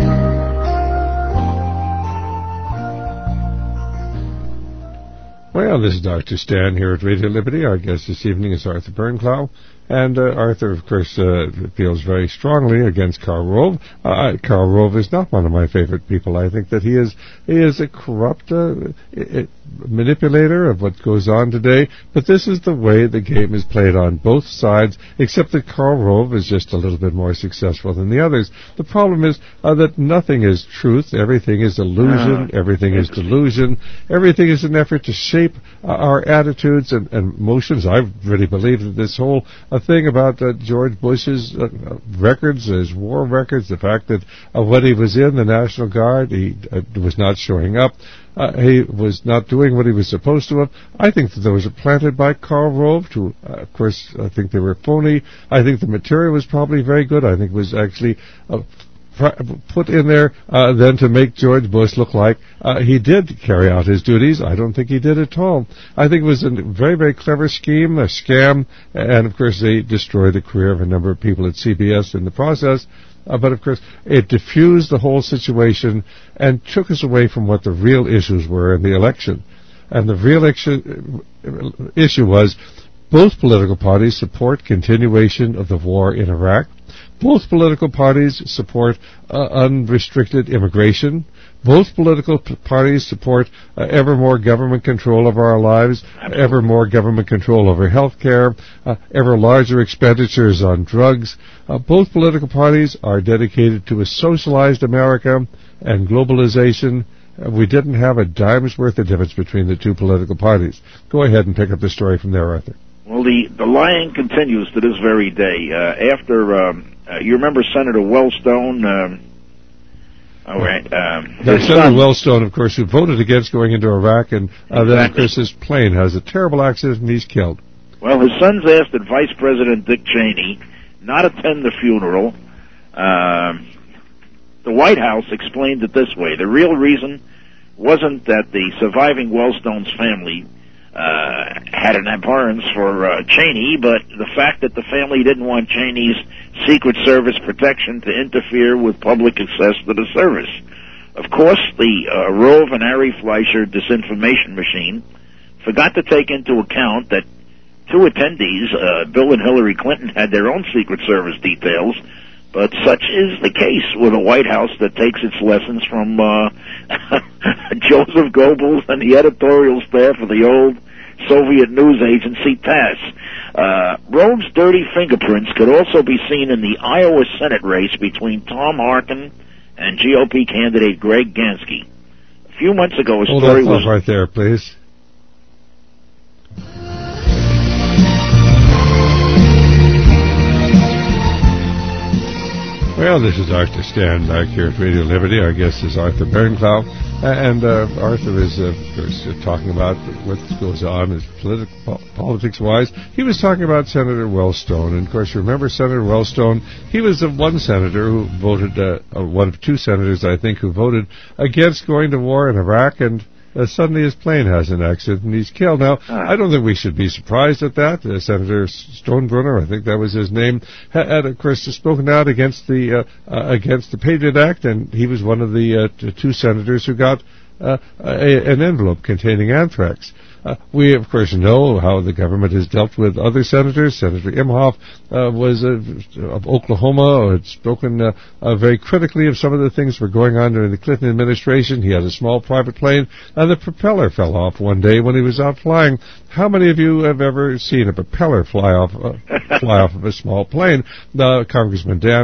Well, Well, this is Dr. Stan here at Radio Liberty. Our guest this evening is Arthur Bernklau. And Arthur, of course, feels very strongly against Karl Rove. Karl Rove is not one of my favorite people. I think that he is a corrupt manipulator of what goes on today. But this is the way the game is played on both sides, except that Karl Rove is just a little bit more successful than the others. The problem is that nothing is truth. Everything is illusion. Everything is delusion. Everything is an effort to shape our attitudes and emotions. I really believe that this whole thing about George Bush's records, his war records, the fact that when he was in the National Guard, he was not showing up. He was not doing what he was supposed to have. I think that those were planted by Karl Rove. Of course, I think they were phony. I think the material was probably very good. I think it was actually put in there then to make George Bush look like he did carry out his duties. I don't think he did at all. I think it was a very, very clever scheme, a scam, and of course they destroyed the career of a number of people at CBS in the process. But of course it diffused the whole situation and took us away from what the real issues were in the election. And the real issue was both political parties support continuation of the war in Iraq. Both political parties support unrestricted immigration. Both political parties support ever more government control of our lives, ever more government control over health care, ever larger expenditures on drugs. Both political parties are dedicated to a socialized America and globalization. We didn't have a dime's worth of difference between the two political parties. Go ahead and pick up the story from there, Arthur. Well, the lying continues to this very day. You remember Senator Wellstone? Senator Wellstone, of course, who voted against going into Iraq, and then, of course, his plane has a terrible accident and he's killed. Well, his sons asked that Vice President Dick Cheney not attend the funeral. The White House explained it this way. The real reason wasn't that the surviving Wellstone's family had an abhorrence for Cheney, but the fact that the family didn't want Cheney's Secret Service protection to interfere with public access to the service. Of course, the Rove and Ari Fleischer disinformation machine forgot to take into account that two attendees, Bill and Hillary Clinton, had their own Secret Service details, but such is the case with a White House that takes its lessons from Joseph Goebbels and the editorial staff of the old Soviet news agency TASS. Rove's dirty fingerprints could also be seen in the Iowa Senate race between Tom Harkin and GOP candidate Greg Gansky. A few months ago, a story was... Hold right there, please. Well, this is Dr. Stan back here at Radio Liberty. Our guest is Arthur Bernklau. And Arthur is, of course, talking about what goes on politics-wise. He was talking about Senator Wellstone. And, of course, you remember Senator Wellstone. He was the one senator who voted, one of two senators, I think, who voted against going to war in Iraq. And suddenly his plane has an accident and he's killed. Now, I don't think we should be surprised at that. Senator Stonebrunner, I think that was his name, had, of course, spoken out against the Patriot Act, and he was one of the two senators who got an envelope containing anthrax. We, of course, know how the government has dealt with other senators. Senator Imhoff was of Oklahoma, had spoken very critically of some of the things that were going on during the Clinton administration. He had a small private plane, and the propeller fell off one day when he was out flying. How many of you have ever seen a propeller fly off of a small plane? Congressman Dan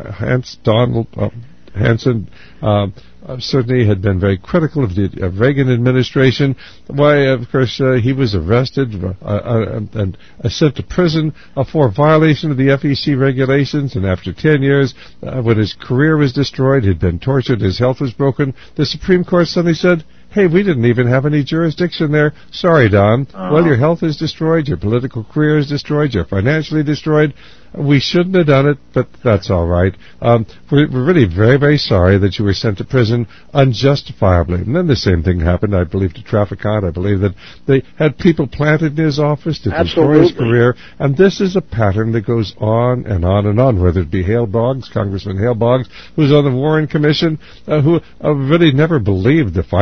Hansen certainly had been very critical of the Reagan administration. Why, of course, he was arrested and sent to prison for violation of the FEC regulations, and after 10 years, when his career was destroyed, he'd been tortured, his health was broken, the Supreme Court suddenly said, hey, we didn't even have any jurisdiction there. Sorry, Don. Well, your health is destroyed, your political career is destroyed, you're financially destroyed. We shouldn't have done it, but that's all right. We're really very, very sorry that you were sent to prison unjustifiably. And then the same thing happened, I believe, to Traficant. I believe that they had people planted in his office to destroy his career. And this is a pattern that goes on and on and on, whether it be Hale Boggs, Congressman Hale Boggs, who's on the Warren Commission, who really never believed the findings of the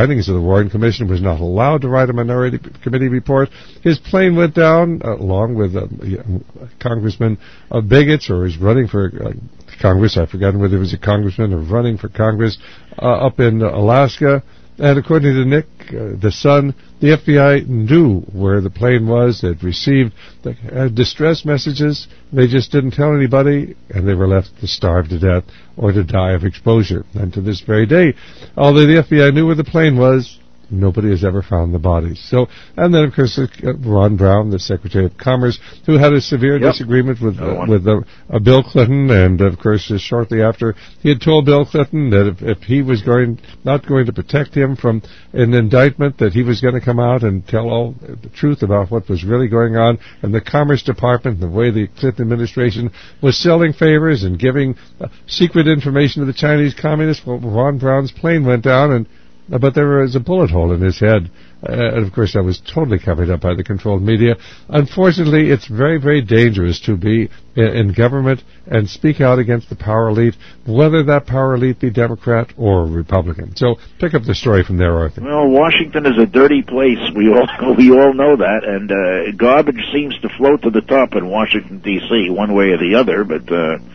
Warren Commission was not allowed to write a minority committee report. His plane went down, along with Congressman Bigots, or is running for Congress. I've forgotten whether he was a congressman or running for Congress up in Alaska. And according to Nick, the son, the FBI knew where the plane was. They'd received distress messages. They just didn't tell anybody, and they were left to starve to death or to die of exposure. And to this very day, although the FBI knew where the plane was, nobody has ever found the bodies. So, and then, of course, Ron Brown, the Secretary of Commerce, who had a severe disagreement with Bill Clinton, and, of course, shortly after, he had told Bill Clinton that if he was not going to protect him from an indictment, that he was going to come out and tell all the truth about what was really going on. And the Commerce Department, the way the Clinton administration was selling favors and giving secret information to the Chinese communists, well, Ron Brown's plane went down, but there was a bullet hole in his head. And, of course, that was totally covered up by the controlled media. Unfortunately, it's very, very dangerous to be in government and speak out against the power elite, whether that power elite be Democrat or Republican. So pick up the story from there, Arthur. Well, Washington is a dirty place. We all know that. And garbage seems to float to the top in Washington, D.C., one way or the other. But,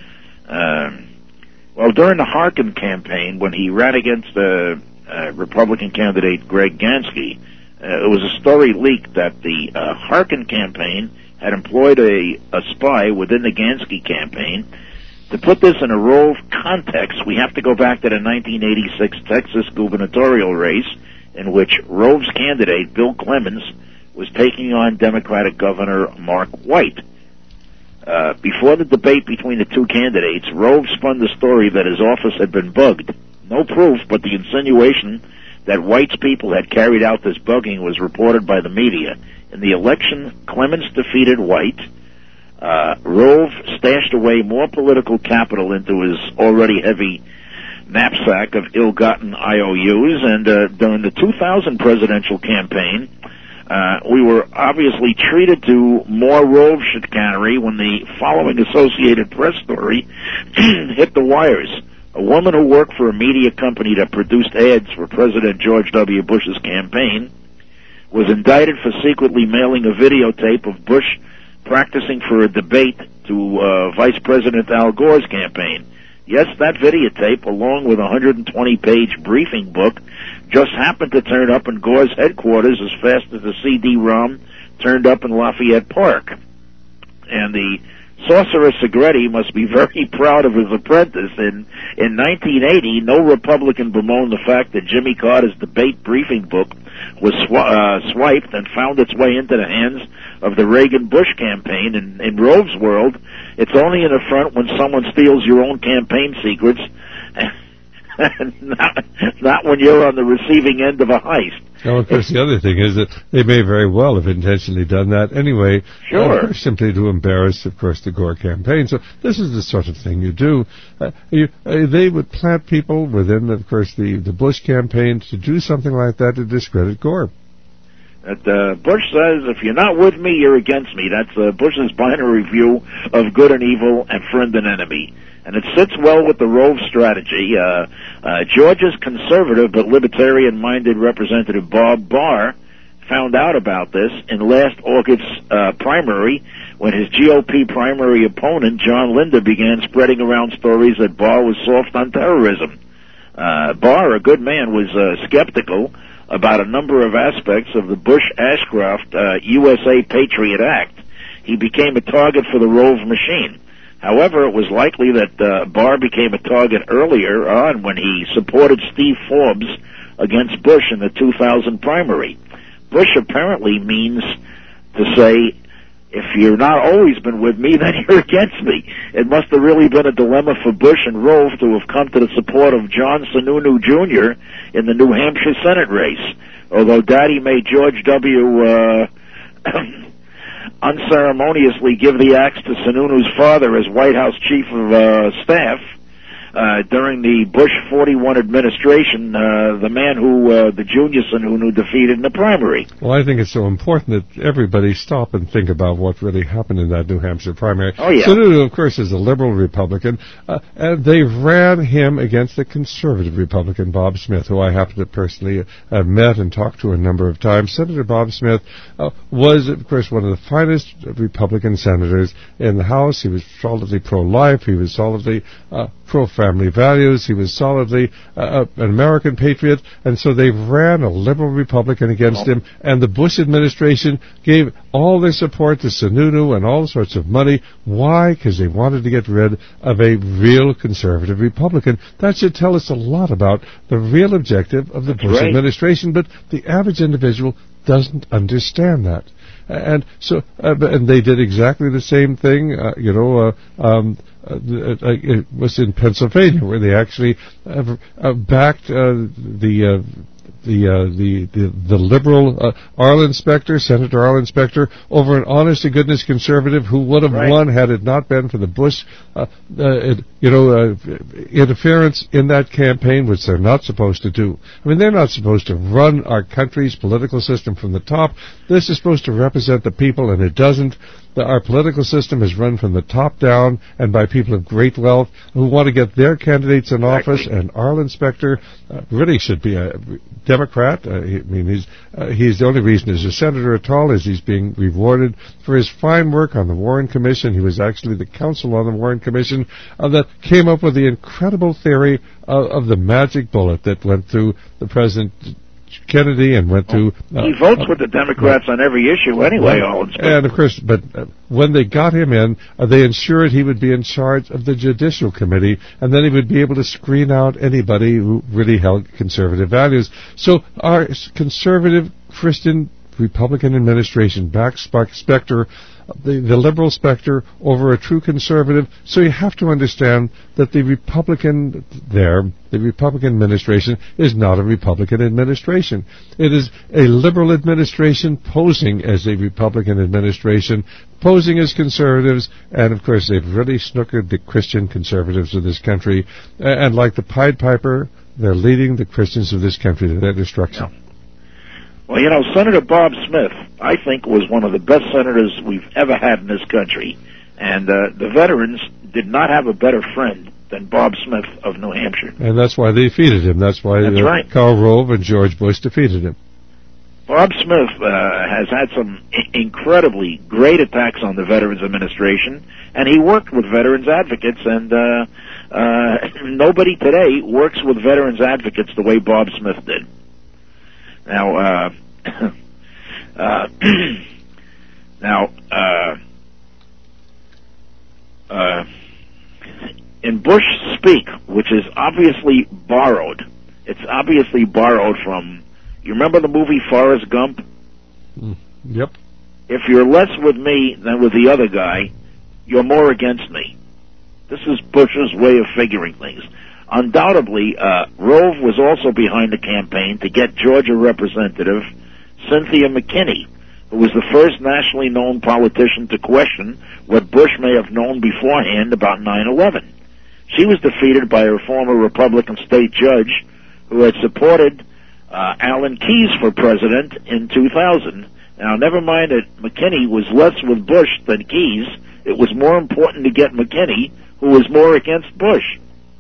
during the Harkin campaign, when he ran against Republican candidate Greg Gansky, it was a story leaked that the Harkin campaign had employed a spy within the Gansky campaign. To put this in a Rove context, we have to go back to the 1986 Texas gubernatorial race, in which Rove's candidate, Bill Clemens, was taking on Democratic Governor Mark White. Before the debate between the two candidates, Rove spun the story that his office had been bugged. No proof, but the insinuation that White's people had carried out this bugging was reported by the media. In the election, Clemens defeated White. Rove stashed away more political capital into his already heavy knapsack of ill-gotten IOUs, and during the 2000 presidential campaign, we were obviously treated to more Rove chicanery when the following Associated Press story hit the wires. A woman who worked for a media company that produced ads for President George W. Bush's campaign was indicted for secretly mailing a videotape of Bush practicing for a debate to Vice President Al Gore's campaign. Yes, that videotape, along with a 120-page briefing book, just happened to turn up in Gore's headquarters as fast as the CD-ROM turned up in Lafayette Park. And the Sorcerer Segretti must be very proud of his apprentice. In 1980, no Republican bemoaned the fact that Jimmy Carter's debate briefing book was swiped and found its way into the hands of the Reagan-Bush campaign. In Rove's world, it's only an affront when someone steals your own campaign secrets, not when you're on the receiving end of a heist. Now, of course, the other thing is that they may very well have intentionally done that anyway, sure, simply to embarrass, of course, the Gore campaign. So this is the sort of thing you do. They would plant people within, of course, the Bush campaign to do something like that to discredit Gore. Bush says, if you're not with me, you're against me. That's Bush's binary view of good and evil and friend and enemy. And it sits well with the Rove strategy. Georgia's conservative but libertarian-minded Representative Bob Barr found out about this in last August's primary when his GOP primary opponent, John Linder, began spreading around stories that Barr was soft on terrorism. Barr, a good man, was skeptical about a number of aspects of the Bush-Ashcroft USA Patriot Act. He became a target for the Rove machine. However, it was likely that Barr became a target earlier on when he supported Steve Forbes against Bush in the 2000 primary. Bush apparently means to say, if you're not always been with me, then you're against me. It must have really been a dilemma for Bush and Rove to have come to the support of John Sununu Jr. in the New Hampshire Senate race. Although Daddy made George W. Unceremoniously give the axe to Sununu's father as White House chief of staff, during the Bush 41 administration, the man the Juniorson who defeated in the primary. Well, I think it's so important that everybody stop and think about what really happened in that New Hampshire primary. Oh, yeah. Sununu, of course, is a liberal Republican, and they ran him against the conservative Republican, Bob Smith, who I happen to personally have met and talked to a number of times. Senator Bob Smith was, of course, one of the finest Republican senators in the House. He was solidly pro-life. He was solidly pro-family values. He was solidly an American patriot, and so they ran a liberal Republican against him, and the Bush administration gave all their support to Sununu and all sorts of money. Why? Because they wanted to get rid of a real conservative Republican. That should tell us a lot about the real objective of the Bush administration, but the average individual doesn't understand that. And so, and they did exactly the same thing, it was in Pennsylvania, where they actually backed the liberal Arlen Specter, Senator Arlen Specter, over an honest-to-goodness conservative who would have won had it not been for the Bush, interference in that campaign, which they're not supposed to do. I mean, they're not supposed to run our country's political system from the top. This is supposed to represent the people, and it doesn't. Our political system is run from the top down and by people of great wealth who want to get their candidates in office, and Arlen Specter really should be a Democrat. He's the only reason he's a senator at all is he's being rewarded for his fine work on the Warren Commission. He was actually the counsel on the Warren Commission that came up with the incredible theory of the magic bullet that went through the President Kennedy and went to... he votes with the Democrats on every issue anyway, and of course, but when they got him in, they ensured he would be in charge of the Judicial Committee, and then he would be able to screen out anybody who really held conservative values. So our conservative Christian Republican administration backs Specter, the liberal Specter, over a true conservative. So you have to understand that the Republican administration is not a Republican administration. It is a liberal administration posing as a Republican administration, posing as conservatives, and of course they've really snookered the Christian conservatives of this country, and like the Pied Piper, they're leading the Christians of this country to their destruction. Yeah. Well, Senator Bob Smith, I think, was one of the best senators we've ever had in this country. And the veterans did not have a better friend than Bob Smith of New Hampshire. And that's why they defeated him. That's why Karl Rove and George Bush defeated him. Bob Smith has had some incredibly great attacks on the Veterans Administration, and he worked with veterans advocates, and nobody today works with veterans advocates the way Bob Smith did. Now, in Bush speak, which is obviously borrowed, it's obviously borrowed from, you remember the movie Forrest Gump? Yep. If you're less with me than with the other guy, you're more against me. This is Bush's way of figuring things. Undoubtedly, Rove was also behind the campaign to get Georgia Representative Cynthia McKinney, who was the first nationally known politician to question what Bush may have known beforehand about 9/11. She was defeated by her former Republican state judge, who had supported Alan Keyes for president in 2000. Now, never mind that McKinney was less with Bush than Keyes. It was more important to get McKinney, who was more against Bush.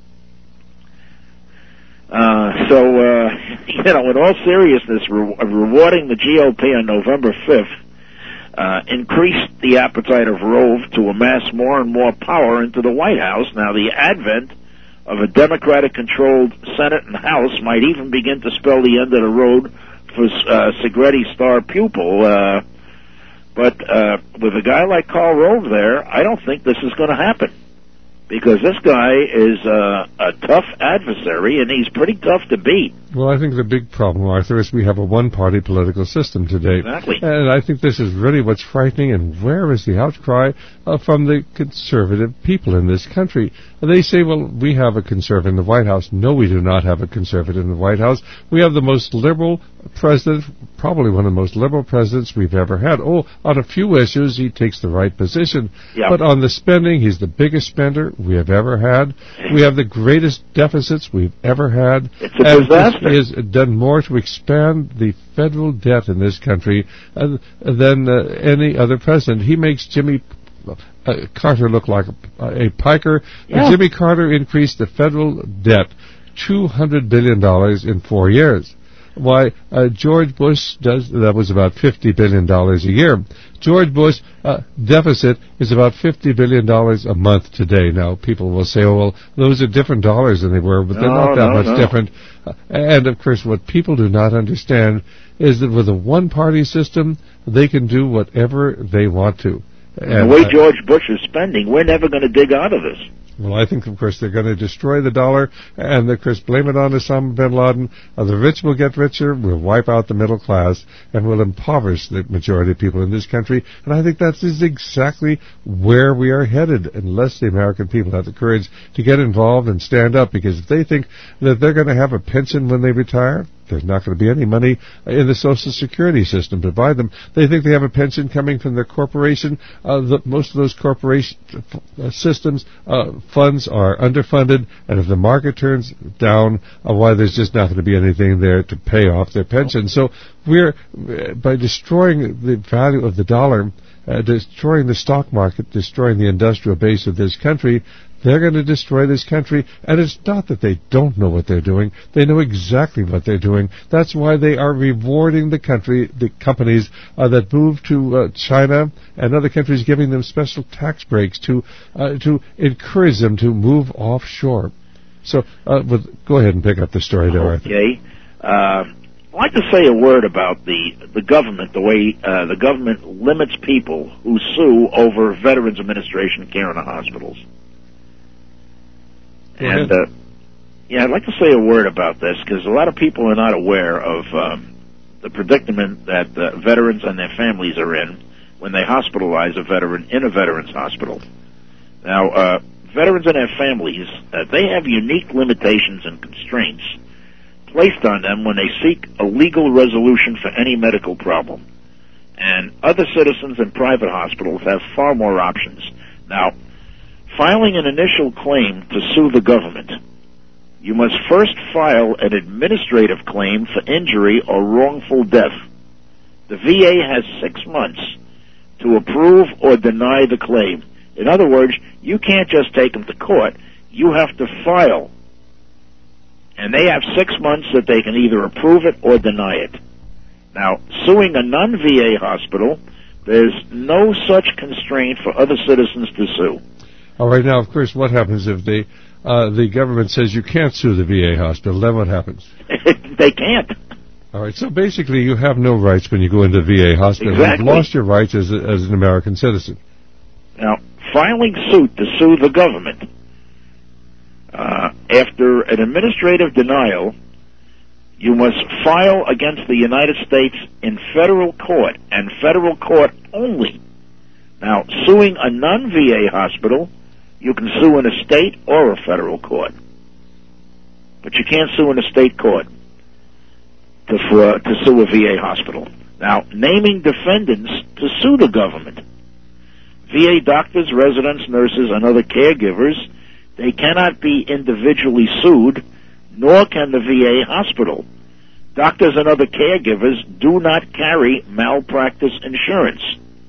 In all seriousness, rewarding the GOP on November 5th increased the appetite of Rove to amass more and more power into the White House. Now, the advent of a Democratic-controlled Senate and House might even begin to spell the end of the road for Segretti's star pupil. But with a guy like Karl Rove there, I don't think this is going to happen, because this guy is a tough adversary, and he's pretty tough to beat. Well, I think the big problem, Arthur, is we have a one-party political system today. Exactly. And I think this is really what's frightening, and where is the outcry from the conservative people in this country? They say, well, we have a conservative in the White House. No, we do not have a conservative in the White House. We have the most liberal president, probably one of the most liberal presidents we've ever had. Oh, on a few issues, he takes the right position. Yep. But on the spending, he's the biggest spender we have ever had. We have the greatest deficits we've ever had. It's a disaster. He has done more to expand the federal debt in this country than any other president. He makes Jimmy Carter look like a piker. Yeah. Jimmy Carter increased the federal debt $200 billion in 4 years. Why, George Bush that was about $50 billion a year. George Bush deficit is about $50 billion a month today. Now, people will say, oh, well, those are different dollars than they were, but they're not that much different. And, of course, what people do not understand is that with a one-party system, they can do whatever they want to. And the way George Bush is spending, we're never going to dig out of this. Well, I think, of course, they're going to destroy the dollar, and, of course, blame it on Osama bin Laden. The rich will get richer, we'll wipe out the middle class, and we'll impoverish the majority of people in this country. And I think that is exactly where we are headed, unless the American people have the courage to get involved and stand up, because if they think that they're going to have a pension when they retire, there's not going to be any money in the Social Security system to provide them. They think they have a pension coming from their corporation. Most of those corporation systems, funds are underfunded, and if the market turns down, why there's just not going to be anything there to pay off their pension. So we're, by destroying the value of the dollar, destroying the stock market, destroying the industrial base of this country, they're going to destroy this country, and it's not that they don't know what they're doing. They know exactly what they're doing. That's why they are rewarding the companies that move to China and other countries, giving them special tax breaks to encourage them to move offshore. So go ahead and pick up the story there, Arthur. Okay. I'd like to say a word about the government, the way the government limits people who sue over Veterans Administration care in the hospitals. And, I'd like to say a word about this, because a lot of people are not aware of the predicament that veterans and their families are in when they hospitalize a veteran in a veterans hospital. Now, veterans and their families, they have unique limitations and constraints placed on them when they seek a legal resolution for any medical problem. And other citizens in private hospitals have far more options. Now, filing an initial claim to sue the government, you must first file an administrative claim for injury or wrongful death. The VA has 6 months to approve or deny the claim. In other words, you can't just take them to court. You have to file. And they have 6 months that they can either approve it or deny it. Now, suing a non-VA hospital, there's no such constraint for other citizens to sue. All right, now, of course, what happens if the government says you can't sue the VA hospital? Then what happens? They can't. All right, so basically you have no rights when you go into the VA hospital. Exactly. You've lost your rights as an American citizen. Now, filing suit to sue the government, after an administrative denial, you must file against the United States in federal court, and federal court only. Now, suing a non-VA hospital, you can sue in a state or a federal court. But you can't sue in a state court to sue a VA hospital. Now, naming defendants to sue the government. VA doctors, residents, nurses, and other caregivers, they cannot be individually sued, nor can the VA hospital. Doctors and other caregivers do not carry malpractice insurance.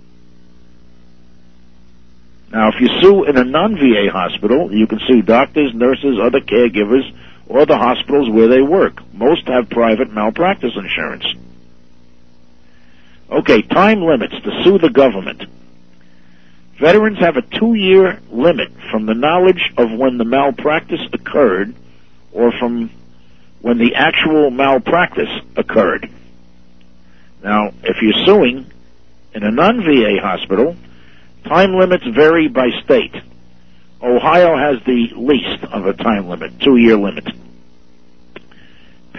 Now, if you sue in a non-VA hospital, you can sue doctors, nurses, other caregivers, or the hospitals where they work. Most have private malpractice insurance. Okay, time limits to sue the government. Veterans have a 2-year limit from the knowledge of when the malpractice occurred or from when the actual malpractice occurred. Now, if you're suing in a non-VA hospital, time limits vary by state. Ohio has the least of a time limit, 2-year limit.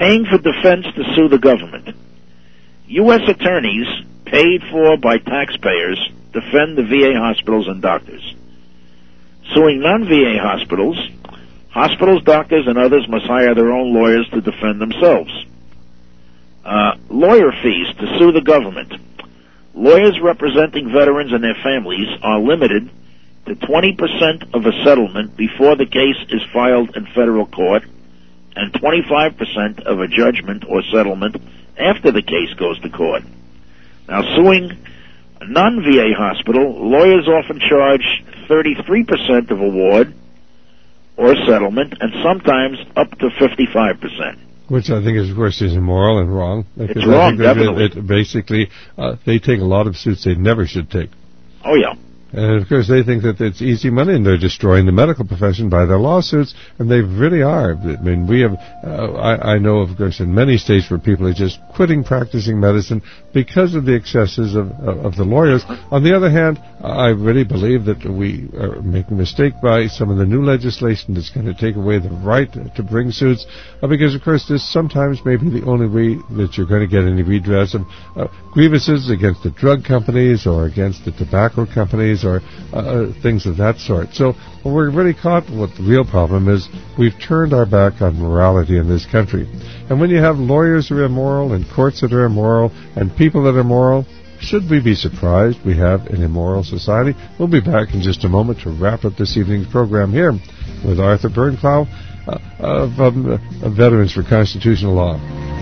Paying for defense to sue the government. U.S. attorneys, paid for by taxpayers, defend the VA hospitals and doctors. Suing non-VA hospitals, doctors, and others must hire their own lawyers to defend themselves. Lawyer fees to sue the government. Lawyers representing veterans and their families are limited to 20% of a settlement before the case is filed in federal court and 25% of a judgment or settlement after the case goes to court. Now, suing a non-VA hospital, lawyers often charge 33% of award or settlement, and sometimes up to 55%. Which I think, of course, is immoral and wrong. It's wrong, definitely. Basically, they take a lot of suits they never should take. Oh, yeah. And, of course, they think that it's easy money, and they're destroying the medical profession by their lawsuits, and they really are. I mean, we have, I know, of course, in many states where people are just quitting practicing medicine because of the excesses of the lawyers. On the other hand, I really believe that we are making a mistake by some of the new legislation that's going to take away the right to bring suits, because, of course, this sometimes may be the only way that you're going to get any redress of grievances against the drug companies or against the tobacco companies or things of that sort. So we're really caught. What the real problem is, we've turned our back on morality in this country. And when you have lawyers who are immoral and courts that are immoral and people that are moral, should we be surprised we have an immoral society? We'll be back in just a moment to wrap up this evening's program here with Arthur Bernklau of Veterans for Constitutional Law.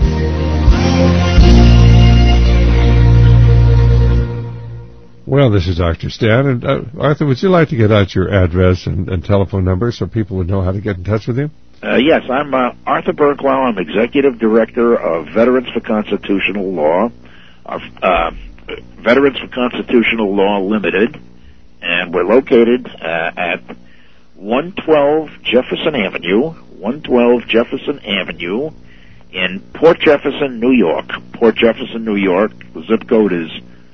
Well, this is Dr. Stan. And Arthur, would you like to get out your address and telephone number so people would know how to get in touch with you? Yes, I'm Arthur Bernklau. I'm Executive Director of Veterans for Constitutional Law, Veterans for Constitutional Law Limited, and we're located at 112 Jefferson Avenue in Port Jefferson, New York. Port Jefferson, New York. The zip code is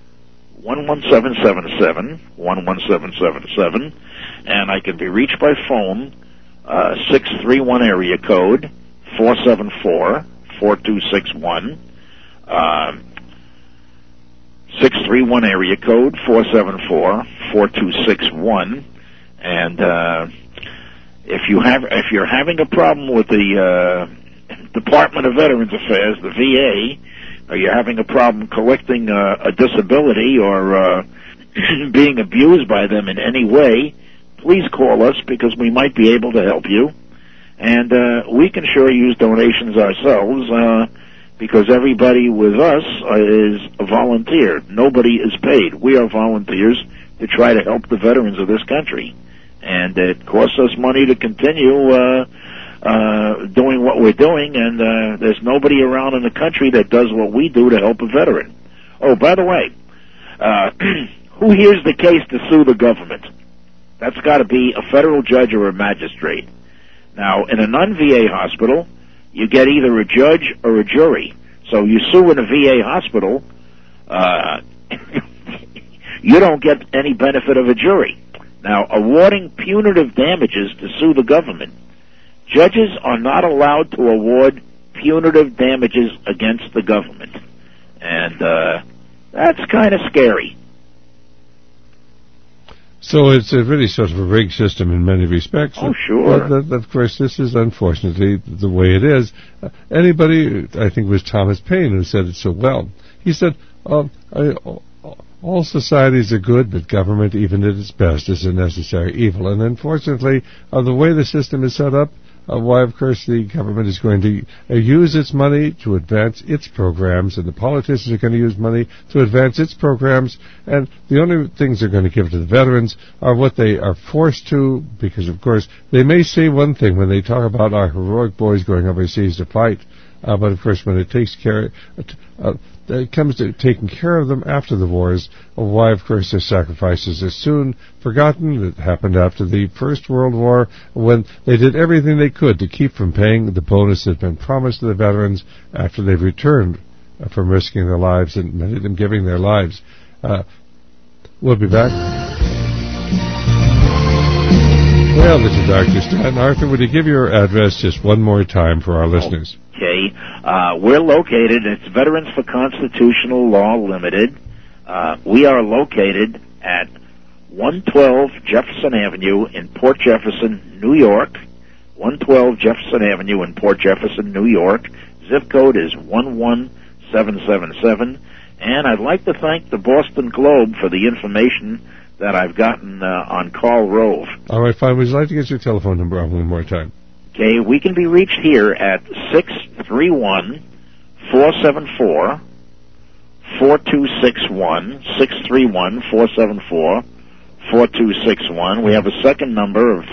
11777, and I can be reached by phone, 631 area code 474-4261, 631 area code 474-4261, and if you're having a problem with the Department of Veterans Affairs, the VA, or you're having a problem collecting a disability or being abused by them in any way, please call us because we might be able to help you. And we can sure use donations ourselves because everybody with us is a volunteer. Nobody is paid. We are volunteers to try to help the veterans of this country. And it costs us money to continue doing what we're doing, and there's nobody around in the country that does what we do to help a veteran. Oh, by the way, who hears the case to sue the government? That's got to be a federal judge or a magistrate. Now, in a non-VA hospital, you get either a judge or a jury. So you sue in a VA hospital, you don't get any benefit of a jury. Now, awarding punitive damages to sue the government. Judges are not allowed to award punitive damages against the government. And that's kind of scary. So it's a really sort of a rigged system in many respects. Oh, sure. But of course, this is unfortunately the way it is. Anybody, I think it was Thomas Paine who said it so well. He said, all societies are good, but government, even at its best, is a necessary evil. And unfortunately, the way the system is set up, why, of course, the government is going to use its money to advance its programs, and the politicians are going to use money to advance its programs, and the only things they're going to give to the veterans are what they are forced to, because, of course, they may say one thing when they talk about our heroic boys going overseas to fight, but, of course, when it comes to taking care of them after the wars, why, of course, their sacrifices are soon forgotten. It happened after the First World War, when they did everything they could to keep from paying the bonus that had been promised to the veterans after they returned from risking their lives, and many of them giving their lives. We'll be back. Well, this is Dr. Stan. Arthur, would you give your address just one more time for our listeners? Okay. We're located, it's Veterans for Constitutional Law Limited. We are located at 112 Jefferson Avenue in Port Jefferson, New York. 112 Jefferson Avenue in Port Jefferson, New York. Zip code is 11777. And I'd like to thank the Boston Globe for the information that I've gotten on Karl Rove. All right, fine. Would you like to get your telephone number on one more time? Okay, we can be reached here at 631-474-4261, 631-474-4261. We have a second number of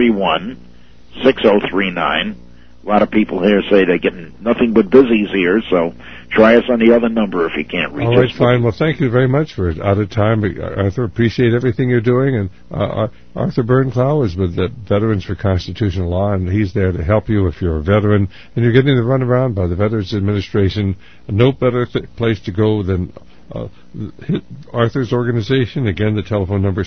331-6039. A lot of people here say they're getting nothing but busies here, so try us on the other number if you can't reach us. All right, fine. Well, thank you very much for it. Out of time, Arthur, appreciate everything you're doing. And Arthur Bernklau is with the Veterans for Constitutional Law, and he's there to help you if you're a veteran and you're getting the runaround by the Veterans Administration. No better place to go than Arthur's organization. Again, the telephone number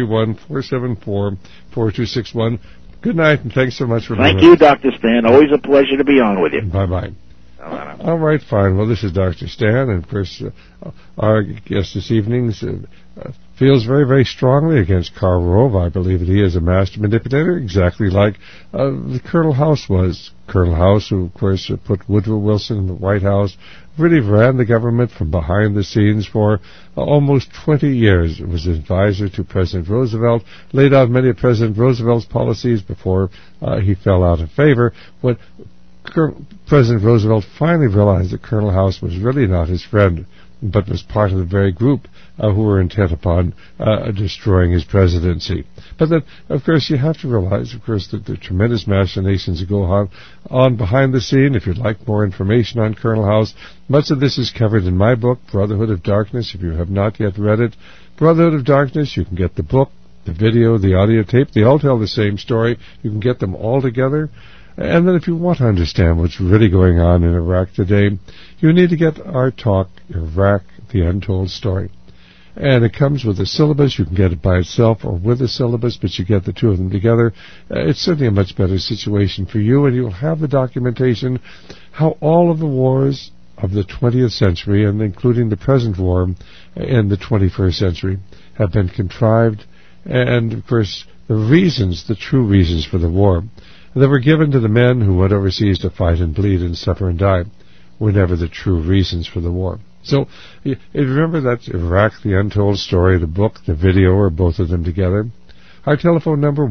631-474-4261. Good night, and thanks so much for Thank you, Dr. Stan. Always a pleasure to be on with you. Bye-bye. All right, fine. Well, this is Dr. Stan, and of course, our guest this evening feels very, very strongly against Karl Rove. I believe that he is a master manipulator, exactly like Colonel House was. Colonel House, who, of course, put Woodrow Wilson in the White House, really ran the government from behind the scenes for almost 20 years. It was an advisor to President Roosevelt, laid out many of President Roosevelt's policies before he fell out of favor. When President Roosevelt finally realized that Colonel House was really not his friend, but was part of the very group who were intent upon destroying his presidency. But then, of course, you have to realize, of course, that the tremendous machinations that go on behind the scene. If you'd like more information on Colonel House, much of this is covered in my book, Brotherhood of Darkness. If you have not yet read it, Brotherhood of Darkness, you can get the book, the video, the audio tape. They all tell the same story. You can get them all together. And then if you want to understand what's really going on in Iraq today, you need to get our talk, Iraq, The Untold Story. And it comes with a syllabus. You can get it by itself or with a syllabus, but you get the two of them together. It's certainly a much better situation for you, and you'll have the documentation how all of the wars of the 20th century, and including the present war in the 21st century, have been contrived, and, of course, the true reasons for the war that were given to the men who went overseas to fight and bleed and suffer and die were never the true reasons for the war. So, remember that Iraq, The Untold Story, the book, the video, or both of them together. Our telephone number,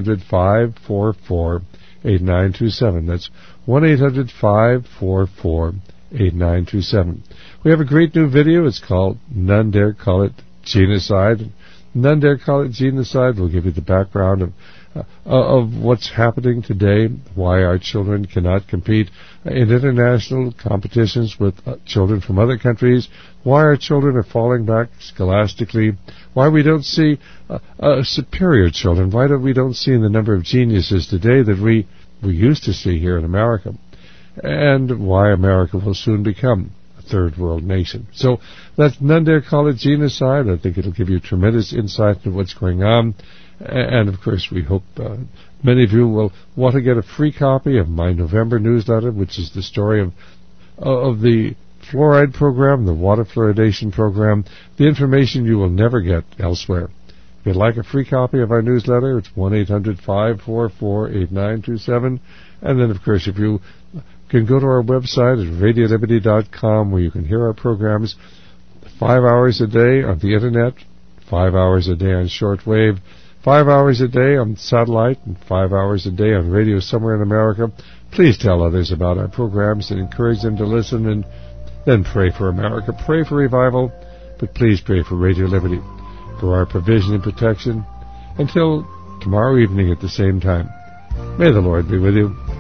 1-800-544-8927. That's 1-800-544-8927. We have a great new video. It's called None Dare Call It Genocide. None Dare Call It Genocide. We'll give you the background of what's happening today, why our children cannot compete in international competitions with children from other countries, why our children are falling back scholastically, why we don't see superior children, why we don't see the number of geniuses today that we used to see here in America, and why America will soon become a third world nation. So that's None Dare Call It Genocide. I think it'll give you tremendous insight into what's going on. And, of course, we hope many of you will want to get a free copy of my November newsletter, which is the story of the fluoride program, the water fluoridation program, the information you will never get elsewhere. If you'd like a free copy of our newsletter, it's 1-800-544-8927. And then, of course, if you can go to our website at radioliberty.com, where you can hear our programs 5 hours a day on the Internet, 5 hours a day on shortwave, 5 hours a day on satellite, and 5 hours a day on radio somewhere in America. Please tell others about our programs and encourage them to listen, and then pray for America. Pray for revival, but please pray for Radio Liberty, for our provision and protection. Until tomorrow evening at the same time, may the Lord be with you.